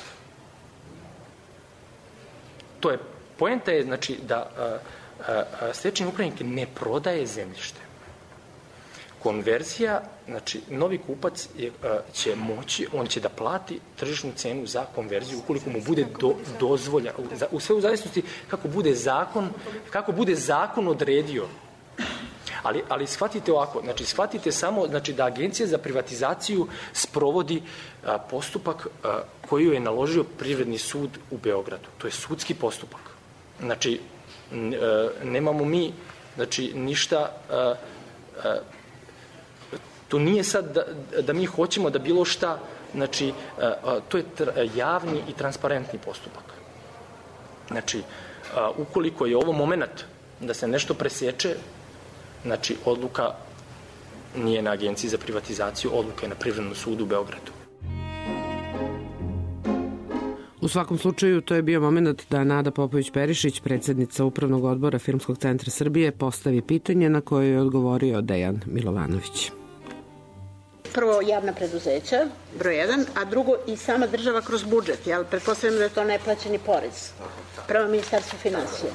To je, poenta je, znači, da a, a, a, stečajni upravnik ne prodaje zemljište. Konverzija, znači, novi kupac je, a, će moći, on će da plati tržišnu cenu za konverziju ukoliko mu bude do, dozvolja, u sve u zavisnosti kako bude zakon, kako bude zakon odredio. Ali, ali shvatite ovako, znači, shvatite samo, znači, da Agencija za privatizaciju sprovodi a, postupak a, koji je naložio Privredni sud u Beogradu. To je sudski postupak. Znači, n, a, nemamo mi, znači, ništa, a, a, to nije sad da, da mi hoćemo da bilo šta, znači, a, a, to je tr, javni i transparentni postupak. Znači, a, ukoliko je ovo moment da se nešto preseče, znači, odluka nije na Agenciji za privatizaciju, odluka je na Privrednom sudu u Beogradu. U svakom slučaju, to je bio moment da Nada Popović-Perišić, predsednica Upravnog odbora Filmskog centra Srbije, postavi pitanje na koje je odgovorio Dejan Milovanović. Prvo, javna preduzeća, broj jedan, a drugo i sama država kroz budžet, jel? Pretpostavljam da je to neplaćeni porez prema Ministarstvu finansija.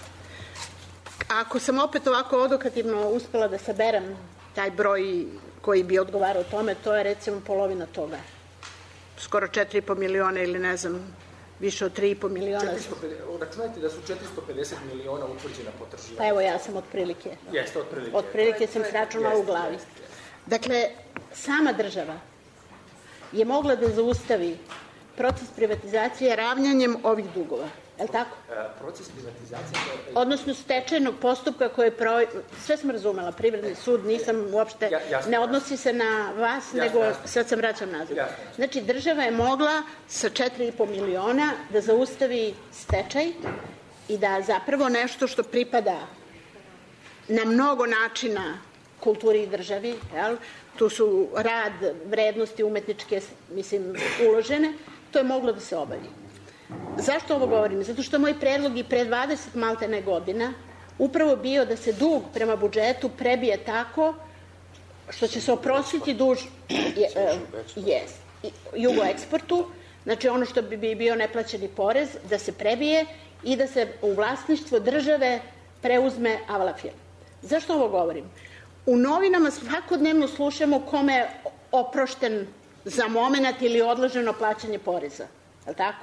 Ako sam opet ovako odokativno uspela da saberem taj broj koji bi odgovarao tome, to je recimo polovina toga. Skoro četiri i po miliona ili ne znam, više od tri i po miliona. Računajte da su četiristo pedeset miliona utvrđena potraživanja. Pa evo, ja sam otprilike. Jeste, otprilike. Otprilike sam sračunala u glavi. Dakle, sama država je mogla da zaustavi proces privatizacije ravnjanjem ovih dugova. Je li tako? Proces privatizacije... Odnosno stečajnog postupka koje je... Pro... Sve sam razumela, Privredni sud, nisam uopšte... Ja, jasno, ne odnosi se na vas, jasno, nego jasno. Sad sam vraćam nazad. Jasno. Znači, država je mogla sa četiri i po miliona da zaustavi stečaj i da zapravo nešto što pripada na mnogo načina kulturi i državi, jel? Tu su rad, vrednosti umetničke, mislim, uložene, to je moglo da se obavi. Zašto ovo govorim? Zato što moj predlog i pre dvadeset maltene godina upravo bio da se dug prema budžetu prebije tako što će se oprostiti duž je, yes, jugoeksportu, znači ono što bi bio neplaćeni porez, da se prebije i da se u vlasništvo države preuzme Avala film. Zašto ovo govorim? U novinama svakodnevno slušamo kome je oprošten za moment ili odloženo plaćanje poreza. Je li tako?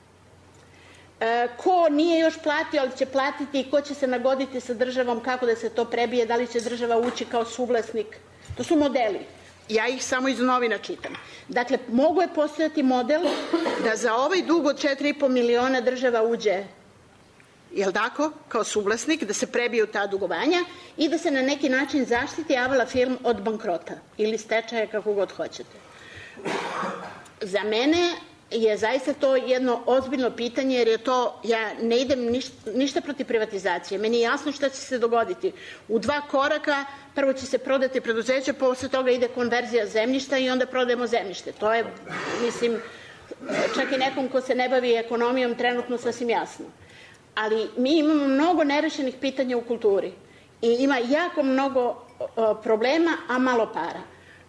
E, ko nije još platio, ali će platiti i ko će se nagoditi sa državom, kako da se to prebije, da li će država ući kao suvlasnik. To su modeli. Ja ih samo iz novina čitam. Dakle, mogu je postojati model da za ovaj dug od četiri i po miliona država uđe, jel tako, kao suvlasnik, da se prebiju ta dugovanja i da se na neki način zaštiti Avala film od bankrota ili stečaja, kako god hoćete. Za mene je zaista to jedno ozbiljno pitanje, jer je to, ja ne idem ništa, ništa protiv privatizacije. Meni je jasno šta će se dogoditi. U dva koraka, prvo će se prodati preduzeće, posle toga ide konverzija zemljišta i onda prodajemo zemljište. To je, mislim, čak i nekom ko se ne bavi ekonomijom trenutno sasvim jasno. Ali mi imamo mnogo nerešenih pitanja u kulturi i ima jako mnogo problema, a malo para.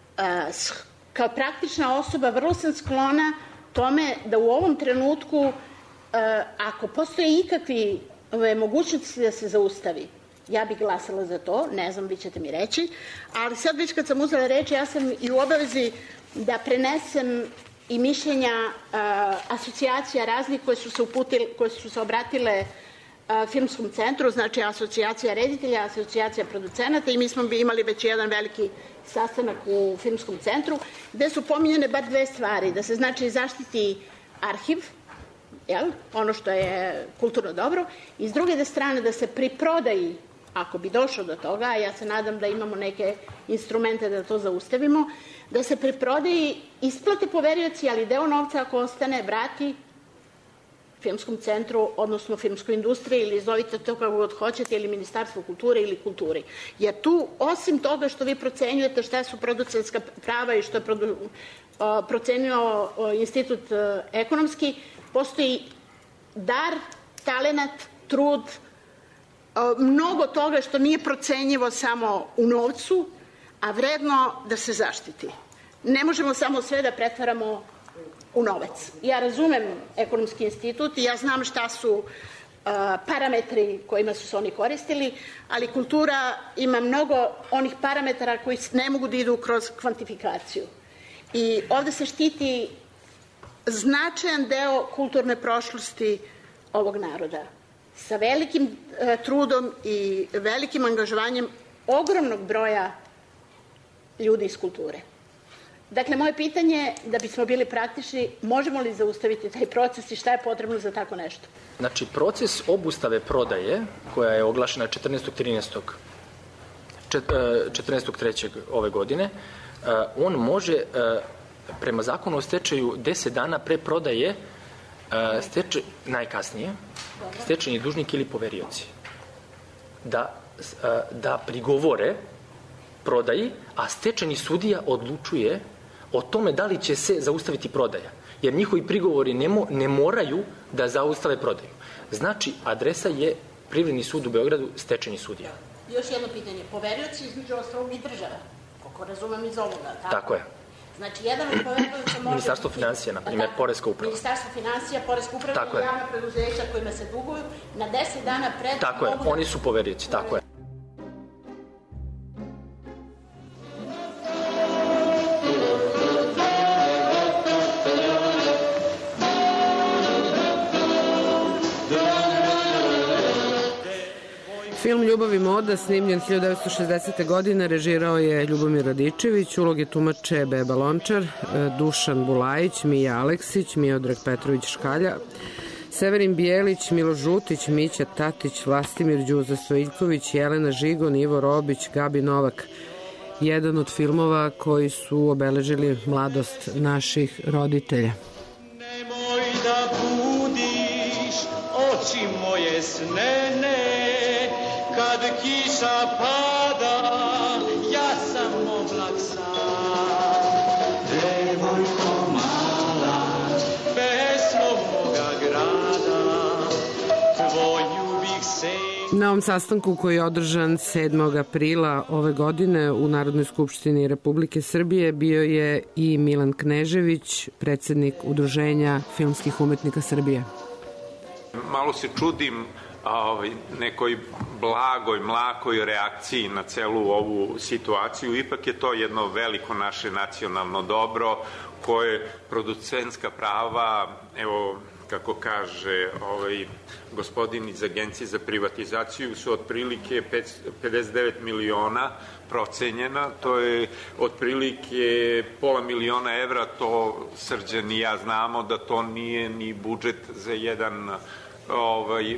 Kao praktična osoba vrlo sam sklona tome da u ovom trenutku, ako postoje ikakvi mogućnosti da se zaustavi, ja bih glasala za to, ne znam, vi ćete mi reći, ali sad već kad sam uzela reč, ja sam i u obavezi da prenesem i mišljenja asocijacija raznih koje su se uputile, koje su se obratile Filmskom centru, znači asocijacija reditelja, asocijacija producenata, i mi smo imali već jedan veliki sastanak u Filmskom centru, gde su pominjene bar dve stvari, da se znači zaštiti arhiv, jel, ono što je kulturno dobro, i s druge strane da se pri prodaji, ako bi došlo do toga, a ja se nadam da imamo neke instrumente da to zaustavimo, da se pri prodaji isplate poverioci, ali deo novca ako ostane vrati Filmskom centru, odnosno filmskoj industriji, ili zovite to kako god hoćete, ili Ministarstvo kulture ili kulturi. Jer tu, osim toga što vi procenjujete šta su producentska prava i što je produ, o, procenio o, Institut o, ekonomski, postoji dar, talenat, trud, o, mnogo toga što nije procenjivo samo u novcu, a vredno da se zaštiti. Ne možemo samo sve da pretvaramo u novac. Ja razumem ekonomski institut i ja znam šta su uh, parametri kojima su se oni koristili, ali kultura ima mnogo onih parametara koji ne mogu da idu kroz kvantifikaciju. I ovde se štiti značajan deo kulturne prošlosti ovog naroda. Sa velikim uh, trudom i velikim angažovanjem ogromnog broja ljudi iz kulture. Dakle, moje pitanje je, da bismo bili praktični, možemo li zaustaviti taj proces i šta je potrebno za tako nešto? Znači, proces obustave prodaje, koja je oglašena četrnaestog trećeg ove godine, on može, prema zakonu o stečaju, deset dana pre prodaje, steče, najkasnije, stečajni dužnik ili poverioci, da, da prigovore prodaji, a stečajni sudija odlučuje o tome da li će se zaustaviti prodaja. Jer njihovi prigovori ne, mo, ne moraju da zaustave prodaju. Znači, adresa je Privredni sud u Beogradu, stečajni sudija. Još jedno pitanje. Poverioci između ostalog i država, koliko razumem iz ovoga. Tako, tako je. Znači, jedan od poverioca može... Ministarstvo financija, na primjer, Poreska uprava. Ministarstvo financija, Poreska uprava i javna preduzeća kojima se duguju na deset dana pred... Tako je, oni su poverioci, tako je. Film Ljubav i moda, snimljen hiljadu devetsto šezdesete. godine, režirao je Ljubomir Radičević, uloge tumače Beba Lončar, Dušan Bulajić, Mija Aleksić, Miodrag Petrović Škalja, Severin Bijelić, Milo Žutić, Mića Tatić, Vlastimir Đuza Stojiljković, Jelena Žigon, Ivo Robić, Gabi Novak. Jedan od filmova koji su obeležili mladost naših roditelja. Nemoj da budiš oči moje snene, kad kiša pada, ja sam oblak sam. Devojko mala, pesmo moga grada, tvoju bih se... Na ovom sastanku koji je održan sedmog aprila ove godine u Narodnoj skupštini Republike Srbije bio je i Milan Knežević, predsednik Udruženja filmskih umetnika Srbije. Malo se čudim ovaj, nekoj blagoj, mlakoj reakciji na celu ovu situaciju. Ipak je to jedno veliko naše nacionalno dobro koje producentska prava, evo kako kaže ovaj, gospodin iz Agencije za privatizaciju, su otprilike pedeset devet miliona procenjena, to je otprilike pola miliona evra, to Srđan i ja znamo da to nije ni budžet za jedan ovaj,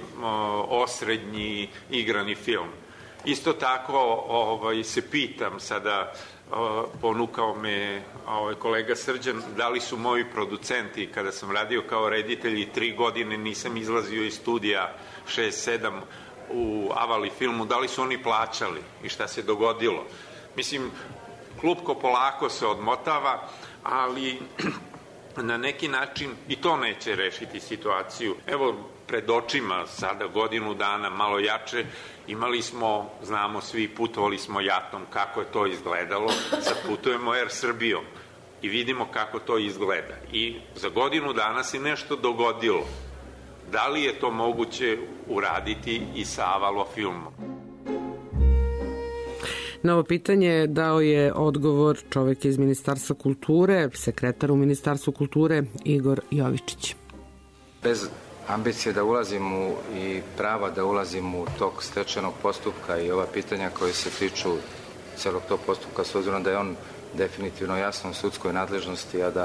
osrednji igrani film. Isto tako ovaj, se pitam sada ponukao me ovaj kolega Srđan, da li su moji producenti, kada sam radio kao reditelj i tri godine nisam izlazio iz studija šest sedam u Avali filmu, da li su oni plaćali i šta se dogodilo. Mislim, klupko polako se odmotava, ali na neki način i to neće rešiti situaciju. Evo, pred očima sada godinu dana, malo jače, imali smo, znamo svi, putovali smo jatom, kako je to izgledalo, sad putujemo Air Srbijom i vidimo kako to izgleda. I za godinu dana se nešto dogodilo. Da li je to moguće uraditi i sa Avalo filmom? Na ovo pitanje dao je odgovor čovek iz Ministarstva kulture, sekretar u Ministarstvu kulture, Igor Jovičić. Bez ambicije da ulazim u i prava da ulazim u tok stečajnog postupka i ova pitanja koje se tiču celog tog postupka, s obzirom da je on definitivno jasno u sudskoj nadležnosti, a da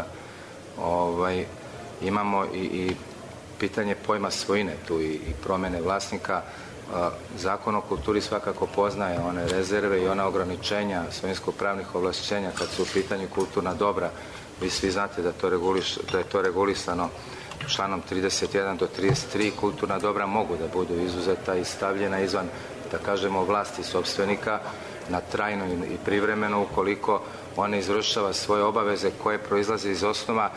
ovaj, imamo i, i pitanje pojma svojine tu i, i promene vlasnika. Zakon o kulturi svakako poznaje one rezerve i ona ograničenja svojinsko-pravnih ovlašćenja kad su u pitanju kulturna dobra. Vi svi znate da, to reguliš, da je to regulisano članom trideset jedan do trideset tri. Kulturna dobra mogu da budu izuzeta i stavljena izvan, da kažemo, vlasti sopstvenika na trajno i privremeno ukoliko one izvršava svoje obaveze koje proizlaze iz osnova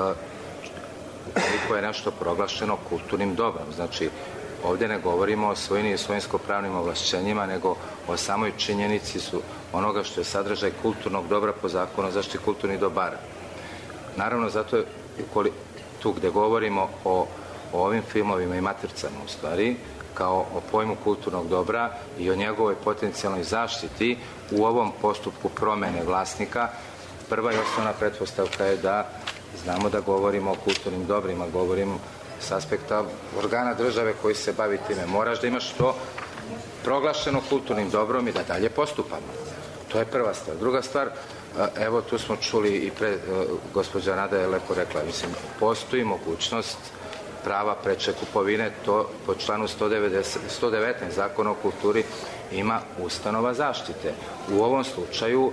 ukoliko je nešto proglašeno kulturnim dobrom. Znači, ovdje ne govorimo o svojini i svojinsko-pravnim ovlašćenjima, nego o samoj činjenici su onoga što je sadržaj kulturnog dobra po zakonu o zaštiti kulturnih dobara. Naravno, zato je tu gde govorimo o, o ovim filmovima i matricama, u stvari, kao o pojmu kulturnog dobra i o njegovoj potencijalnoj zaštiti u ovom postupku promene vlasnika, prva i osnovna pretpostavka je da znamo da govorimo o kulturnim dobrima, govorimo s aspekta organa države koji se bavi time. Moraš da imaš to proglašeno kulturnim dobrom i da dalje postupamo. To je prva stvar. Druga stvar, evo tu smo čuli i pre, gospođa Nada je lepo rekla, mislim, postoji mogućnost prava preče kupovine, to po članu sto devetnaest Zakona o kulturi ima ustanova zaštite. U ovom slučaju,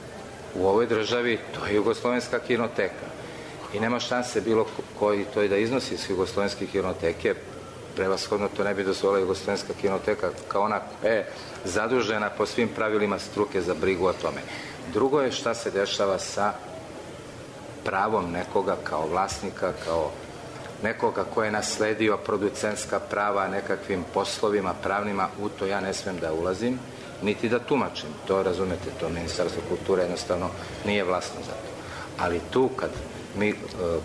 u ovoj državi, to je Jugoslovenska kinoteka. I nema šanse bilo koji to i da iznosi iz Jugoslovenske kinoteke, prevashodno to ne bi dozvolila Jugoslovenska kinoteka kao ona koja je zadužena po svim pravilima struke za brigu o tome. Drugo je šta se dešava sa pravom nekoga kao vlasnika, kao nekoga ko je nasledio producentska prava nekakvim poslovima pravnima, u to ja ne smem da ulazim, niti da tumačim. To razumete, to Ministarstvo kulture jednostavno nije vlasno za to. Ali tu kad mi e,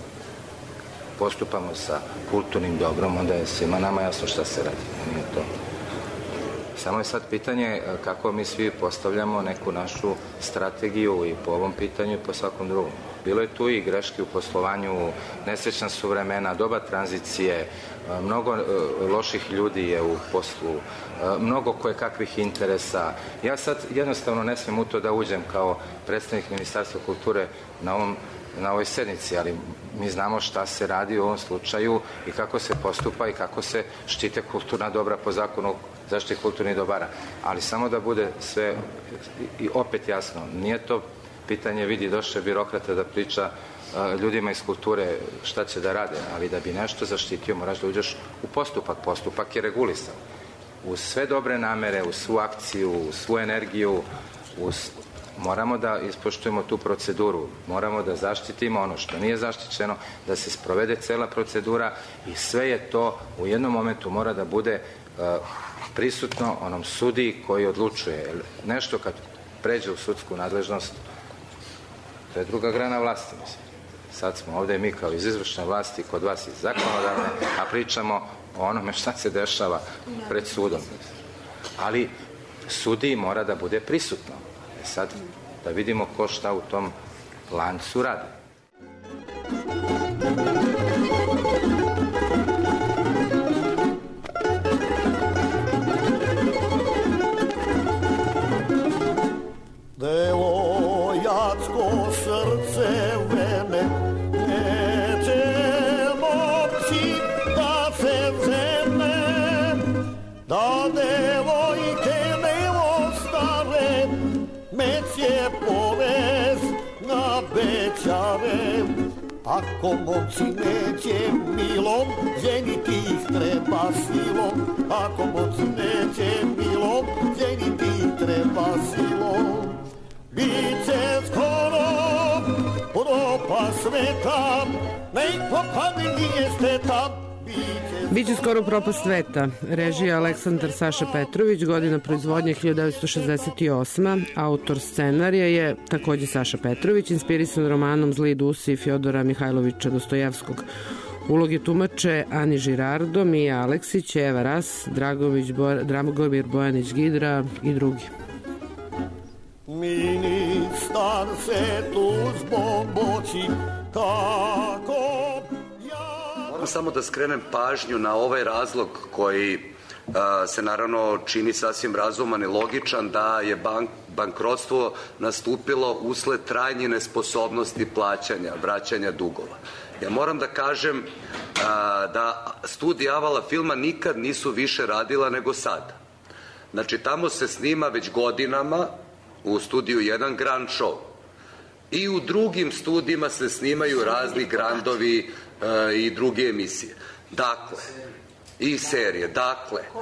postupamo sa kulturnim dobrom, onda je svima nama jasno šta se radi. Nije to. Samo je sad pitanje kako mi svi postavljamo neku našu strategiju i po ovom pitanju i po svakom drugom. Bilo je tu i greške u poslovanju, nesrećna su vremena, doba tranzicije, mnogo loših ljudi je u poslu, mnogo kojekakvih interesa. Ja sad jednostavno ne smijem u to da uđem kao predstavnik Ministarstva kulture na ovom na ovoj sednici, ali mi znamo šta se radi u ovom slučaju i kako se postupa i kako se štite kulturna dobra po zakonu o zaštiti kulturnih dobara. Ali samo da bude sve i opet jasno, nije to pitanje, vidi, došao birokrata da priča uh, ljudima iz kulture šta će da rade, ali da bi nešto zaštitio moraš da uđeš u postupak. Postupak je regulisan. Uz sve dobre namere, uz svu akciju, uz svu energiju, uz moramo da ispoštujemo tu proceduru, moramo da zaštitimo ono što nije zaštićeno, da se sprovede cela procedura i sve je to u jednom momentu mora da bude uh, prisutno onom sudiji koji odlučuje. Nešto kad pređe u sudsku nadležnost, to je druga grana vlasti, mislim. Sad smo ovde mi kao iz izvršne vlasti, kod vas iz zakonodavne, a pričamo o onome šta se dešava pred sudom. Ali sudiji mora da bude prisutno. Sad da vidimo ko šta u tom lancu radi. Devojatsko srce mene neće moći da se zeme, da devojke ne ostare, meć je pove bećare. Ako momci neće milom, ženiti ih treba silom. Ako momci neće milom, ženiti ih treba silom. Biće skoro propast sveta, nek popadne nije steta. Biće skoro propast sveta. Režija Aleksandar Saša Petrović, godina proizvodnje hiljadu devetsto šezdeset osma. Autor scenarija je takođe Saša Petrović, inspirisan romanom Zli Dusi Fjodora Mihajlovića Dostojevskog. Uloge tumače Ani Žirardo, Mija Aleksić, Eva Ras, Dragović, Dragomir Bojanić Gidra i drugi. Ministar se tužbom boći tako. Moram samo da skrenem pažnju na ovaj razlog koji a, se naravno čini sasvim razuman i logičan, da je bank, bankrotstvo nastupilo usled trajnje nesposobnosti plaćanja, vraćanja dugova. Ja moram da kažem a, da studija Avala filma nikad nisu više radila nego sada. Znači, tamo se snima već godinama u studiju jedan grand show. I u drugim studijima se snimaju razni grandovi e, i druge emisije. Dakle, i serije. Dakle, e,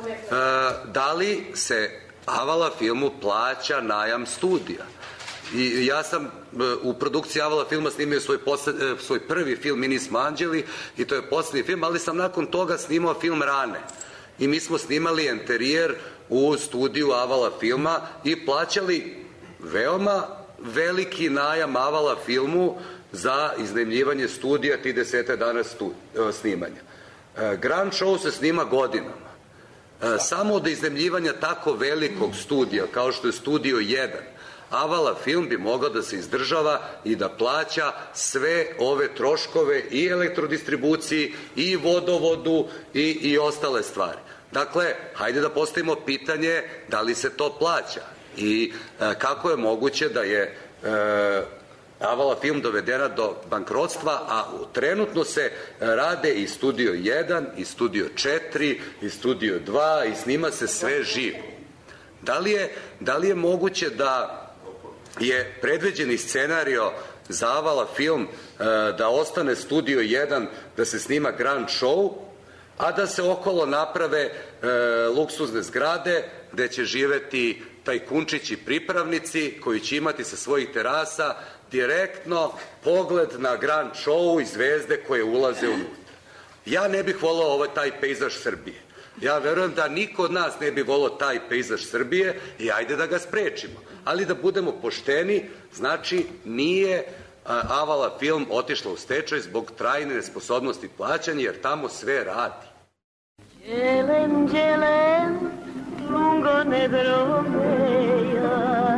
da li se Avala filmu plaća najam studija? I ja sam e, u produkciji Avala filma snimio svoj, posle, e, svoj prvi film Mi nismo anđeli i to je poslednji film, ali sam nakon toga snimao film Rane. I mi smo snimali interijer u studiju Avala filma i plaćali veoma veliki najam Avala filmu za iznajmljivanje studija ti desete dana stu, snimanja. Grand show se snima godinama. Samo od iznajmljivanja tako velikog studija kao što je Studio jedan, Avala film bi mogao da se izdržava i da plaća sve ove troškove i elektrodistribuciji i vodovodu i, i ostale stvari. Dakle, hajde da postavimo pitanje da li se to plaća i e, kako je moguće da je e, Avala film dovedena do bankrotstva, a trenutno se rade i Studio jedan, i Studio četiri, i Studio dva i snima se sve živo. Da li je, da li je moguće da je predviđeni scenario za Avala film e, da ostane Studio jedan, da se snima grand show, a da se okolo naprave e, luksuzne zgrade gde će živeti tajkunčići pripravnici koji će imati sa svojih terasa direktno pogled na grand show i zvezde koje ulaze unutra. Ja ne bih volao ovaj taj pejzaž Srbije. Ja verujem da niko od nas ne bi volao taj pejzaž Srbije i ajde da ga sprečimo. Ali da budemo pošteni, znači nije Avala film otišla u stečaj zbog trajne nesposobnosti plaćanja, jer tamo sve radi. Đelen, đelen, lungo nedromeja,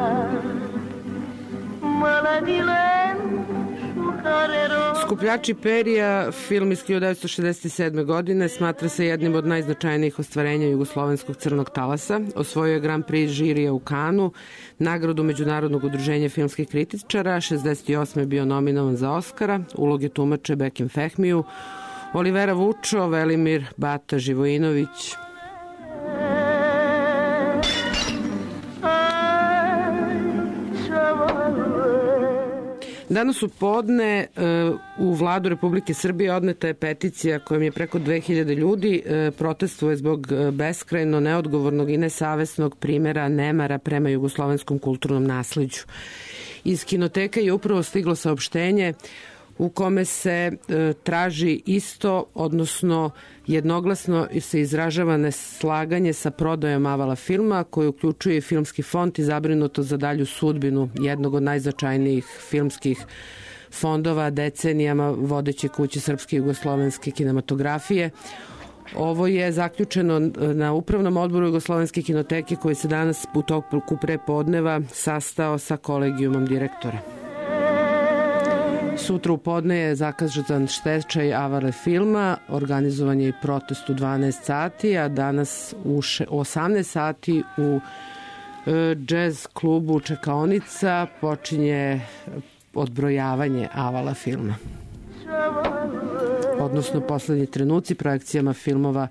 maladilen, šuharero. Skupljači perija, film iz hiljadu devetsto šezdeset sedme. godine, smatra se jednim od najznačajnijih ostvarenja jugoslovenskog crnog talasa. Osvojio je Grand Prix žirija u Kanu, nagradu Međunarodnog udruženja filmskih kritičara, šezdeset osme. je bio nominovan za Oskara, uloge tumače Bekim Fehmiju, Olivera Vučo, Velimir Bata Živojinović. Danas u podne u Vladu Republike Srbije odneta je peticija kojom je preko dve hiljade ljudi protestuje zbog beskrajno neodgovornog i nesavesnog primera nemara prema jugoslovenskom kulturnom nasleđu. Iz kinoteka je upravo stiglo saopštenje u kome se e, traži isto, odnosno jednoglasno se izražava neslaganje sa prodajom Avala filma, koji uključuje filmski fond i zabrinuto za dalju sudbinu jednog od najznačajnijih filmskih fondova decenijama vodeće kuće srpske i jugoslovenske kinematografije. Ovo je zaključeno na Upravnom odboru Jugoslovenske kinoteke koji se danas u toku pre podneva sastao sa kolegijumom direktora. Sutra u podne je zakazan stečaj Avale filma, organizovan je i protest u dvanaest sati, a danas u osamnaest sati u džez klubu Čekaonica počinje odbrojavanje Avala filma. Odnosno poslednji trenuci projekcijama filmova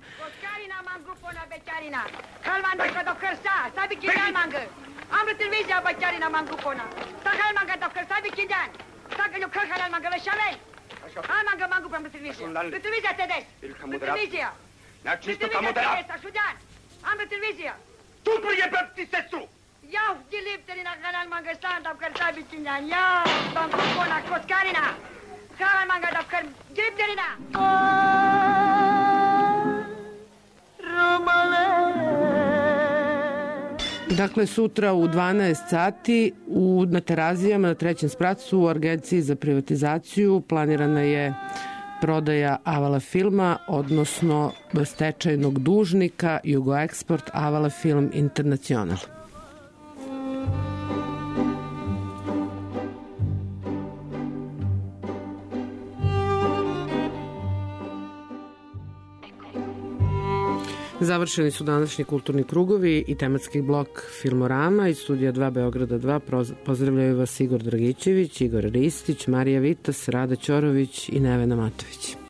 manca caja, manca bechamel. Ah, manca mango per televisione. Per televisione tedesca. Per televisione. Na čisto tamo da... Sudan. Ah, per televisione. Tu prije per ti sestru. Ja, die lebt er in der Kanal manca stand auf Kartai bitinja. Ja, tam kona koskarina. Kanal manca da kar gibderina. Dakle, sutra u dvanaest sati u, na Terazijama, na trećem spracu u Agenciji za privatizaciju planirana je prodaja Avala filma, odnosno stečajnog dužnika Jugoeksport Avala Film Internacional. Završeni su današnji kulturni krugovi i tematski blok Filmorama iz studija dva Beograda dva. Pozdravljaju vas Igor Dragićević, Igor Ristić, Marija Vitas, Rada Ćorović i Nevena Matović.